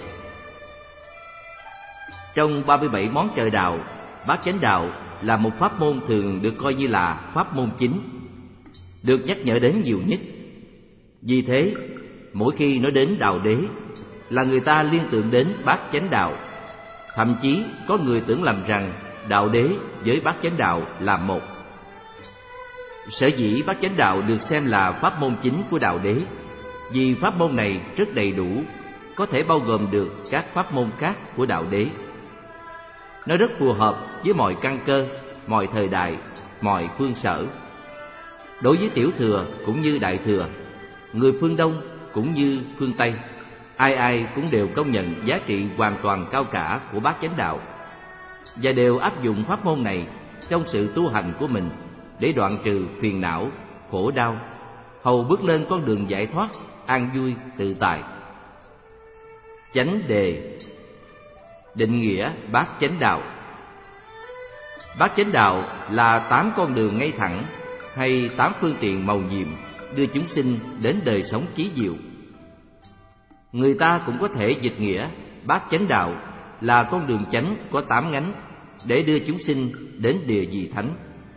Trong ba mươi bảy món trời đạo, bát chánh đạo là một pháp môn thường được coi như là pháp môn chính, được nhắc nhở đến nhiều nhất. Vì thế, mỗi khi nói đến đạo đế là người ta liên tưởng đến bát chánh đạo. Thậm chí có người tưởng lầm rằng đạo đế với bát chánh đạo là một. Sở dĩ bát chánh đạo được xem là pháp môn chính của đạo đế, vì pháp môn này rất đầy đủ, có thể bao gồm được các pháp môn khác của đạo đế. Nó rất phù hợp với mọi căn cơ, mọi thời đại, mọi phương sở. Đối với tiểu thừa cũng như đại thừa, người phương Đông cũng như phương Tây, ai ai cũng đều công nhận giá trị hoàn toàn cao cả của bát chánh đạo, và đều áp dụng pháp môn này trong sự tu hành của mình để đoạn trừ phiền não, khổ đau, hầu bước lên con đường giải thoát, an vui, tự tại. Chánh đề định nghĩa bát chánh đạo. Bát chánh đạo là tám con đường ngay thẳng hay tám phương tiện mầu nhiệm đưa chúng sinh đến đời sống chí diệu. Người ta cũng có thể dịch nghĩa bát chánh đạo là con đường chánh có tám nhánh để đưa chúng sinh đến địa vị thánh.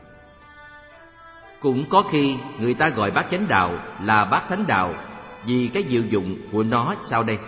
Cũng có khi người ta gọi bát chánh đạo là bát thánh đạo vì cái diệu dụng của nó sau đây.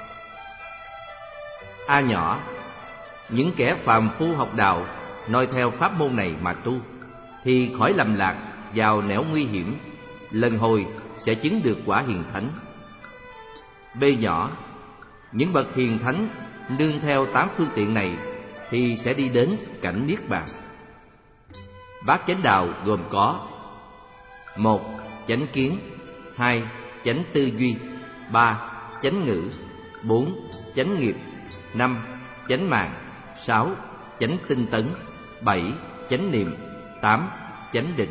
A nhỏ, những kẻ phàm phu học đạo noi theo pháp môn này mà tu thì khỏi lầm lạc vào nẻo nguy hiểm, lần hồi sẽ chứng được quả hiền thánh. B nhỏ, những bậc hiền thánh nương theo tám phương tiện này thì sẽ đi đến cảnh niết bàn. Bát chánh đạo gồm có: một. Chánh kiến. Hai. Chánh tư duy. Ba. Chánh ngữ. Bốn. Chánh nghiệp. Năm. Chánh mạng. Sáu. Chánh tinh tấn. Bảy. Chánh niệm. Tám. Chánh định.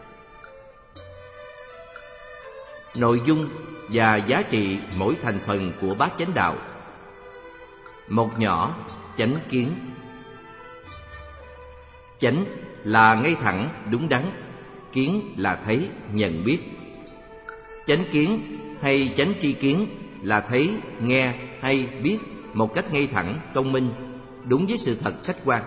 Nội dung và giá trị mỗi thành phần của bát chánh đạo. Một nhỏ, chánh kiến. Chánh là ngay thẳng, đúng đắn. Kiến là thấy, nhận biết. Chánh kiến hay chánh tri kiến là thấy, nghe hay biết một cách ngay thẳng, công minh, đúng với sự thật khách quan.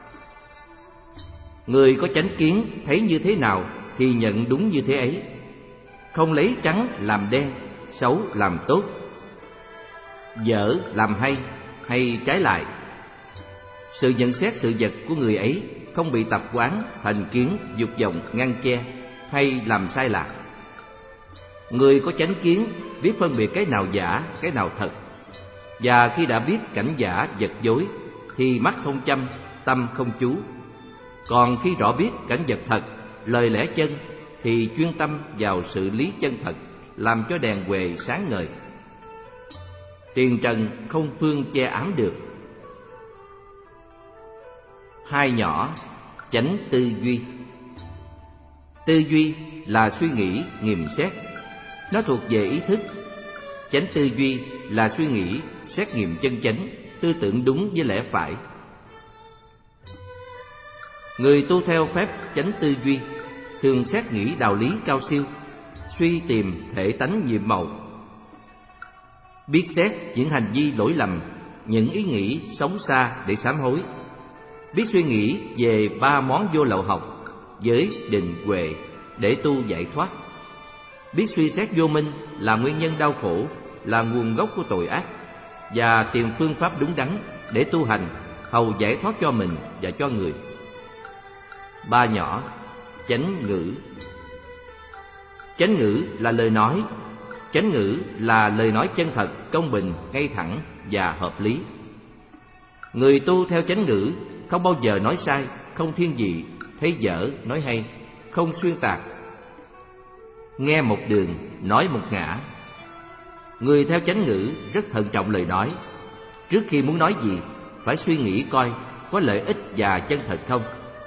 Người có chánh kiến thấy như thế nào thì nhận đúng như thế ấy, không lấy trắng làm đen, xấu làm tốt, dở làm hay, hay trái lại. Sự nhận xét sự vật của người ấy không bị tập quán, thành kiến, dục vọng ngăn che hay làm sai lạc. Người có chánh kiến biết phân biệt cái nào giả, cái nào thật, và khi đã biết cảnh giả vật dối thì mắt không chăm, tâm không chú. Còn khi rõ biết cảnh vật thật, lời lẽ chân thì chuyên tâm vào sự lý chân thật, làm cho đèn huệ sáng ngời. Tiền trần không phương che ám được. Hai nhỏ, chánh tư duy. Tư duy là suy nghĩ, nghiềm xét, nó thuộc về ý thức. Chánh tư duy là suy nghĩ, xét nghiệm chân chánh, tư tưởng đúng với lẽ phải. Người tu theo phép chánh tư duy thường xét nghĩ đạo lý cao siêu, suy tìm thể tánh nhiệm màu, biết xét những hành vi lỗi lầm, những ý nghĩ xấu xa để sám hối, biết suy nghĩ về ba món vô lậu học, giới, định, huệ để tu giải thoát, biết suy xét vô minh là nguyên nhân đau khổ, là nguồn gốc của tội ác, và tìm phương pháp đúng đắn để tu hành hầu giải thoát cho mình và cho người. Ba nhỏ, chánh ngữ. Chánh ngữ là lời nói. Chánh ngữ là lời nói chân thật, công bình, ngay thẳng và hợp lý. Người tu theo chánh ngữ không bao giờ nói sai, không thiên vị, thấy dở nói hay, không xuyên tạc, nghe một đường nói một ngã. Người theo chánh ngữ rất thận trọng lời nói. Trước khi muốn nói gì phải suy nghĩ coi có lợi ích và chân thật không.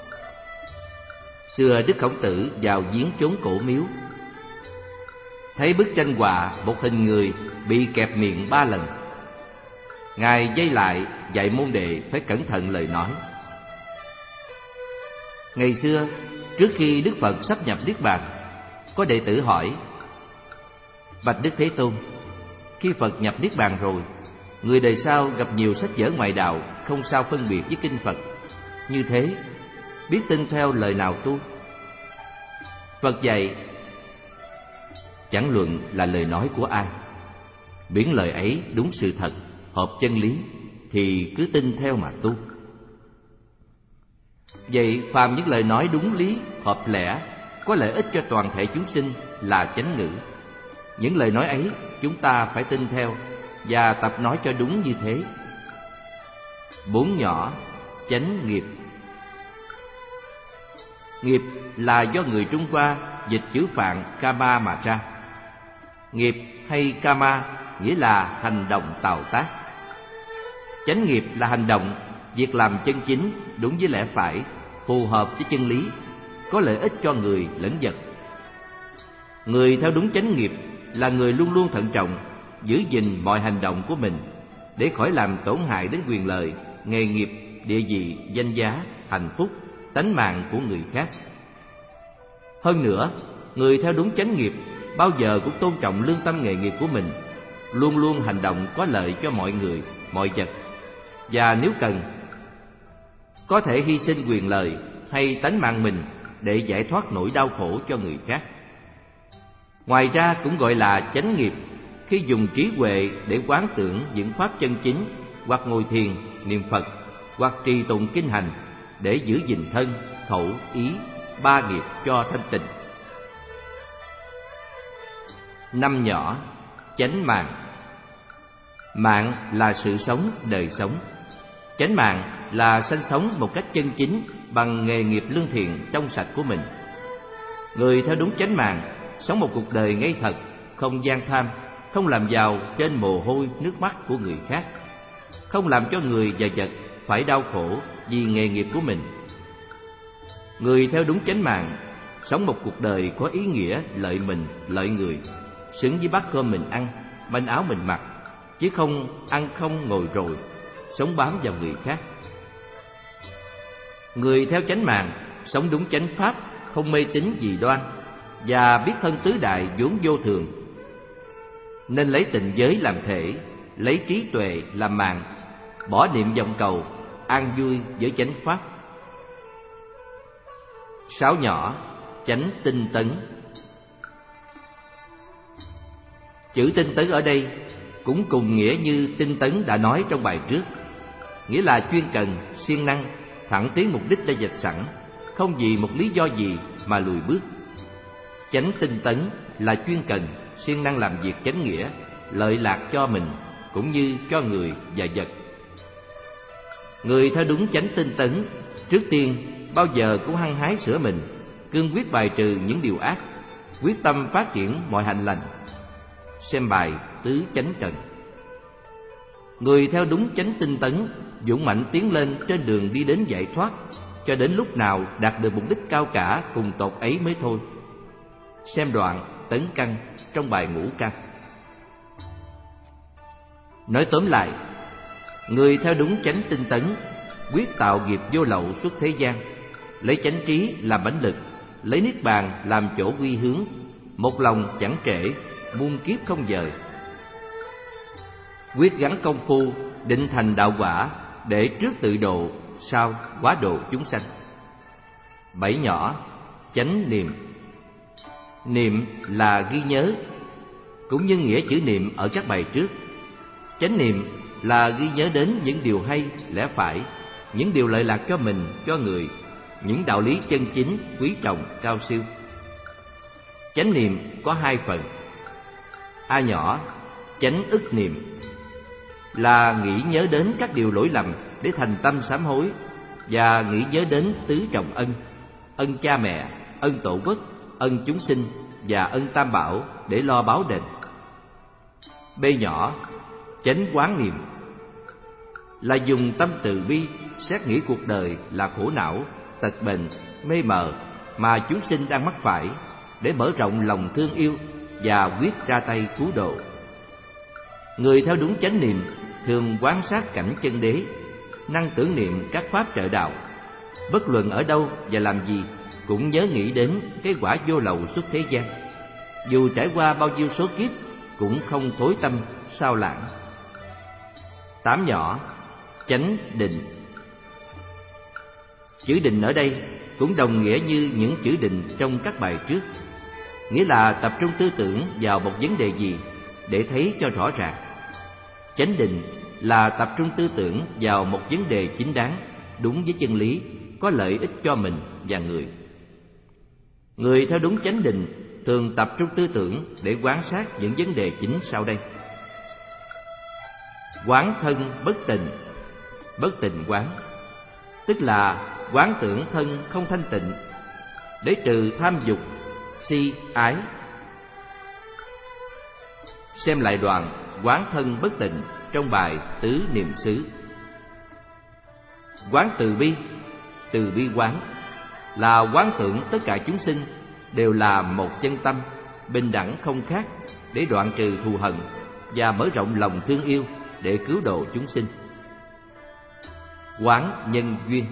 Xưa Đức Khổng Tử vào viếng chốn cổ miếu, thấy bức tranh họa một hình người bị kẹp miệng ba lần. Ngài dây lại dạy môn đệ phải cẩn thận lời nói. Ngày xưa, trước khi Đức Phật sắp nhập Niết Bàn, có đệ tử hỏi: Bạch Đức Thế Tôn, khi Phật nhập Niết Bàn rồi, người đời sau gặp nhiều sách vở ngoại đạo, không sao phân biệt với kinh Phật. Như thế, biết tin theo lời nào tu? Phật dạy: chẳng luận là lời nói của ai, miễn lời ấy đúng sự thật, hợp chân lý, thì cứ tin theo mà tu. Vậy phàm những lời nói đúng lý, hợp lẽ, có lợi ích cho toàn thể chúng sinh là chánh ngữ. Những lời nói ấy chúng ta phải tin theo, và tập nói cho đúng như thế. Bốn nhỏ, chánh nghiệp. Nghiệp là do người Trung Hoa dịch chữ Phạn Kama mà ra. Nghiệp hay Kama nghĩa là hành động tạo tác. Chánh nghiệp là hành động, việc làm chân chính, đúng với lẽ phải, phù hợp với chân lý, có lợi ích cho người lẫn vật. Người theo đúng chánh nghiệp là người luôn luôn thận trọng, giữ gìn mọi hành động của mình để khỏi làm tổn hại đến quyền lợi, nghề nghiệp, địa vị, danh giá, hạnh phúc, tánh mạng của người khác. Hơn nữa, người theo đúng chánh nghiệp bao giờ cũng tôn trọng lương tâm nghề nghiệp của mình, luôn luôn hành động có lợi cho mọi người, mọi vật, và nếu cần, có thể hy sinh quyền lợi hay tánh mạng mình để giải thoát nỗi đau khổ cho người khác. Ngoài ra cũng gọi là chánh nghiệp khi dùng trí huệ để quán tưởng những pháp chân chính, hoặc ngồi thiền, niệm Phật, hoặc trì tụng kinh hành để giữ gìn thân, khẩu, ý, ba nghiệp cho thanh tịnh. Năm nhỏ, chánh mạng. Mạng là sự sống, đời sống. Chánh mạng là sanh sống một cách chân chính bằng nghề nghiệp lương thiện trong sạch của mình. Người theo đúng chánh mạng sống một cuộc đời ngây thật, không gian tham, không làm giàu trên mồ hôi nước mắt của người khác, không làm cho người và vật phải đau khổ vì nghề nghiệp của mình. Người theo đúng chánh mạng sống một cuộc đời có ý nghĩa lợi mình, lợi người, xứng với bát cơm mình ăn, manh áo mình mặc, chứ không ăn không ngồi rồi, sống bám vào người khác. Người theo chánh mạng sống đúng chánh pháp, không mê tín dị đoan, và biết thân tứ đại vốn vô thường, nên lấy tịnh giới làm thể, lấy trí tuệ làm mạng, bỏ niệm vọng cầu, an vui với chánh pháp. Sáu nhỏ, chánh tinh tấn. Chữ tinh tấn ở đây cũng cùng nghĩa như tinh tấn đã nói trong bài trước, nghĩa là chuyên cần, siêng năng, thẳng tiến mục đích đã vạch sẵn, không vì một lý do gì mà lùi bước. Chánh tinh tấn là chuyên cần, siêng năng làm việc chánh nghĩa, lợi lạc cho mình cũng như cho người và vật. Người theo đúng chánh tinh tấn trước tiên bao giờ cũng hăng hái sửa mình, cương quyết bài trừ những điều ác, quyết tâm phát triển mọi hạnh lành. Xem bài Tứ Chánh Cần. Người theo đúng chánh tinh tấn dũng mãnh tiến lên trên đường đi đến giải thoát, cho đến lúc nào đạt được mục đích cao cả cùng tột ấy mới thôi. Xem đoạn Tấn Căn trong bài Ngũ Căn. Nói tóm lại, người theo đúng chánh tinh tấn quyết tạo nghiệp vô lậu suốt thế gian, lấy chánh trí làm bánh lực, lấy niết bàn làm chỗ quy hướng, một lòng chẳng trễ, muôn kiếp không dời. Quyết gắng công phu định thành đạo quả, để trước tự độ, sau hóa độ chúng sanh. Bảy nhỏ, chánh niệm. Niệm là ghi nhớ, cũng như nghĩa chữ niệm ở các bài trước. Chánh niệm là ghi nhớ đến những điều hay, lẽ phải, những điều lợi lạc cho mình, cho người, những đạo lý chân chính, quý trọng, cao siêu. Chánh niệm có hai phần. A nhỏ, chánh ức niệm là nghĩ nhớ đến các điều lỗi lầm để thành tâm sám hối, và nghĩ nhớ đến tứ trọng ân: ân cha mẹ, ân tổ quốc, ân chúng sinh và ân tam bảo để lo báo đền. B nhỏ, chánh quán niệm là dùng tâm từ bi xét nghĩ cuộc đời là khổ não, tật bệnh, mê mờ mà chúng sinh đang mắc phải, để mở rộng lòng thương yêu và quyết ra tay cứu độ. Người theo đúng chánh niệm thường quan sát cảnh chân đế, năng tưởng niệm các pháp trợ đạo, bất luận ở đâu và làm gì cũng nhớ nghĩ đến cái quả vô lậu suốt thế gian, dù trải qua bao nhiêu số kiếp cũng không thối tâm sao lãng. Tám nhỏ, chánh định. Chữ định ở đây cũng đồng nghĩa như những chữ định trong các bài trước, nghĩa là tập trung tư tưởng vào một vấn đề gì để thấy cho rõ ràng. Chánh định là tập trung tư tưởng vào một vấn đề chính đáng, đúng với chân lý, có lợi ích cho mình và người. Người theo đúng chánh định thường tập trung tư tưởng để quan sát những vấn đề chính sau đây. quán thân bất tịnh. Bất tịnh quán tức là quán tưởng thân không thanh tịnh, để trừ tham dục, si, ái. Xem lại đoạn quán thân bất tịnh trong bài Tứ Niệm xứ. Quán từ bi, từ bi quán là quán tưởng tất cả chúng sinh đều là một chân tâm, bình đẳng không khác, để đoạn trừ thù hận và mở rộng lòng thương yêu để cứu độ chúng sinh. Quán nhân duyên.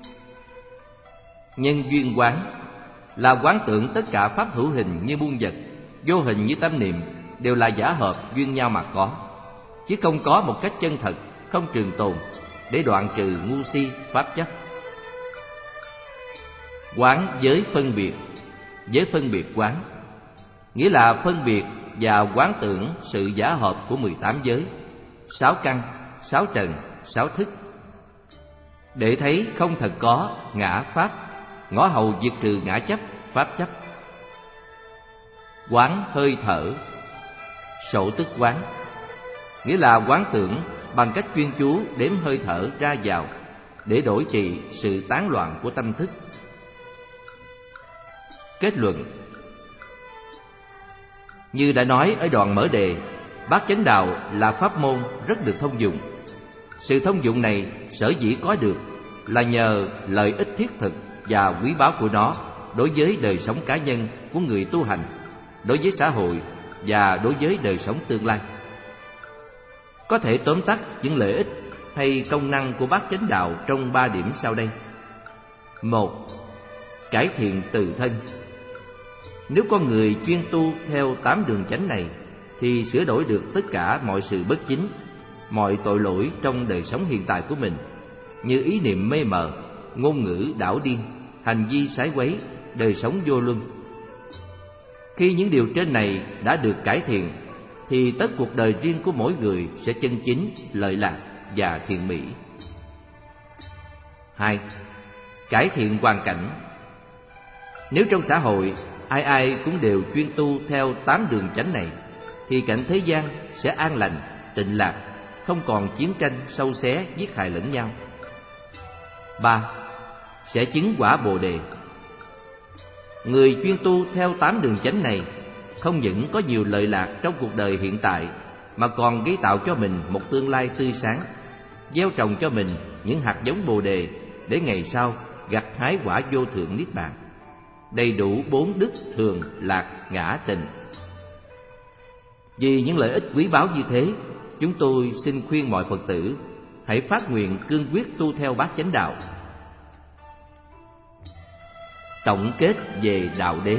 Nhân duyên quán là quán tưởng tất cả pháp hữu hình như muôn vật, vô hình như tâm niệm đều là giả hợp duyên nhau mà có, chứ không có một cách chân thật, không trường tồn, để đoạn trừ ngu si pháp chấp. Quán giới phân biệt. Giới phân biệt quán nghĩa là phân biệt và quán tưởng sự giả hợp của mười tám giới, sáu căn, sáu trần, sáu thức, để thấy không thật có ngã pháp, ngõ hầu diệt trừ ngã chấp, pháp chấp. Quán hơi thở. Sổ tức quán nghĩa là quán tưởng bằng cách chuyên chú đếm hơi thở ra vào, để đổi trị sự tán loạn của tâm thức. Kết luận. Như đã nói ở đoạn mở đề, Bát Chánh Đạo là pháp môn rất được thông dụng. Sự thông dụng này sở dĩ có được là nhờ lợi ích thiết thực và quý báu của nó đối với đời sống cá nhân của người tu hành, đối với xã hội và đối với đời sống tương lai. Có thể tóm tắt những lợi ích hay công năng của Bát Chánh Đạo trong ba điểm sau đây. Một, cải thiện tự thân. Nếu con người chuyên tu theo tám đường chánh này thì sửa đổi được tất cả mọi sự bất chính, mọi tội lỗi trong đời sống hiện tại của mình, như ý niệm mê mờ, ngôn ngữ đảo điên, hành vi sái quấy, đời sống vô luân. Khi những điều trên này đã được cải thiện thì tất cuộc đời riêng của mỗi người sẽ chân chính, lợi lạc và thiện mỹ. Hai, cải thiện hoàn cảnh. Nếu trong xã hội ai ai cũng đều chuyên tu theo tám đường chánh này thì cảnh thế gian sẽ an lành, tịnh lạc, không còn chiến tranh, sâu xé, giết hại lẫn nhau. Ba, sẽ chứng quả Bồ Đề. Người chuyên tu theo tám đường chánh này không những có nhiều lợi lạc trong cuộc đời hiện tại, mà còn gây tạo cho mình một tương lai tươi sáng, gieo trồng cho mình những hạt giống Bồ Đề để ngày sau gặt hái quả vô thượng niết bàn, đầy đủ bốn đức thường, lạc, ngã, tịnh. Vì những lợi ích quý báu như thế, chúng tôi xin khuyên mọi Phật tử hãy phát nguyện cương quyết tu theo Bát Chánh Đạo. Tổng kết về Đạo Đế.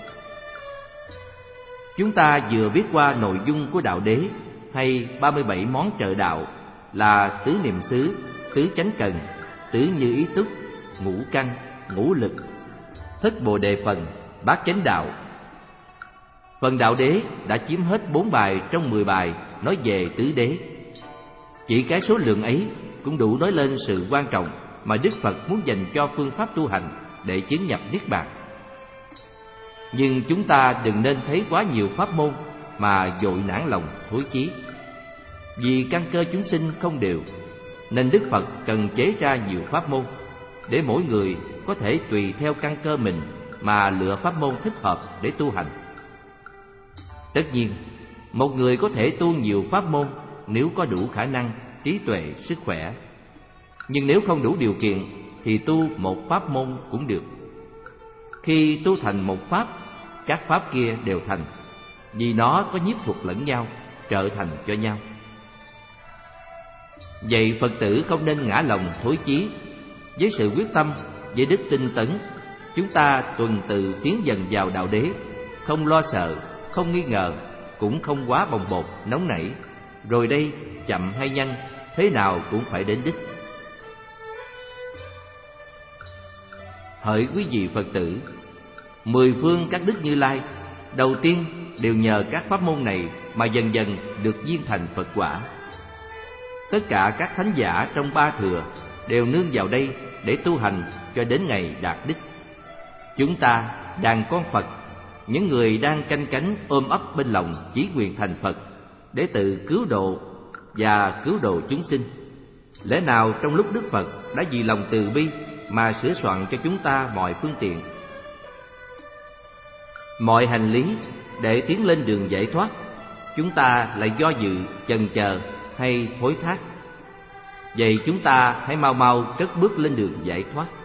Chúng ta vừa biết qua nội dung của Đạo Đế hay ba mươi bảy món trợ đạo là tứ niệm xứ, tứ chánh cần, tứ như ý túc, ngũ căn, ngũ lực, thất bồ đề phần, bát chánh đạo. Phần Đạo Đế đã chiếm hết bốn bài trong mười bài nói về tứ đế. Chỉ cái số lượng ấy cũng đủ nói lên sự quan trọng mà Đức Phật muốn dành cho phương pháp tu hành để chứng nhập niết bàn. Nhưng chúng ta đừng nên thấy quá nhiều pháp môn mà vội nản lòng, thối chí. Vì căn cơ chúng sinh không đều, nên Đức Phật cần chế ra nhiều pháp môn để mỗi người có thể tùy theo căn cơ mình mà lựa pháp môn thích hợp để tu hành. Tất nhiên, một người có thể tu nhiều pháp môn nếu có đủ khả năng, trí tuệ, sức khỏe. Nhưng nếu không đủ điều kiện thì tu một pháp môn cũng được. Khi tu thành một pháp, các pháp kia đều thành, vì nó có nhiếp thuộc lẫn nhau, trợ thành cho nhau. Vậy Phật tử không nên ngã lòng thối chí. Với sự quyết tâm, với đức tinh tấn, chúng ta tuần tự tiến dần vào Đạo Đế, không lo sợ, không nghi ngờ, cũng không quá bồng bột, nóng nảy. Rồi đây, chậm hay nhanh, thế nào cũng phải đến đích. Hỡi quý vị Phật tử, mười phương các đức Như Lai đầu tiên đều nhờ các pháp môn này mà dần dần được viên thành Phật quả. Tất cả các thánh giả trong ba thừa đều nương vào đây để tu hành cho đến ngày đạt đích. Chúng ta, đàn con Phật, những người đang canh cánh ôm ấp bên lòng chí nguyện thành Phật, để tự cứu độ và cứu độ chúng sinh. Lẽ nào trong lúc Đức Phật đã vì lòng từ bi mà sửa soạn cho chúng ta mọi phương tiện, mọi hành lý để tiến lên đường giải thoát, chúng ta lại do dự, chần chờ hay thối thác? Vậy chúng ta hãy mau mau cất bước lên đường giải thoát.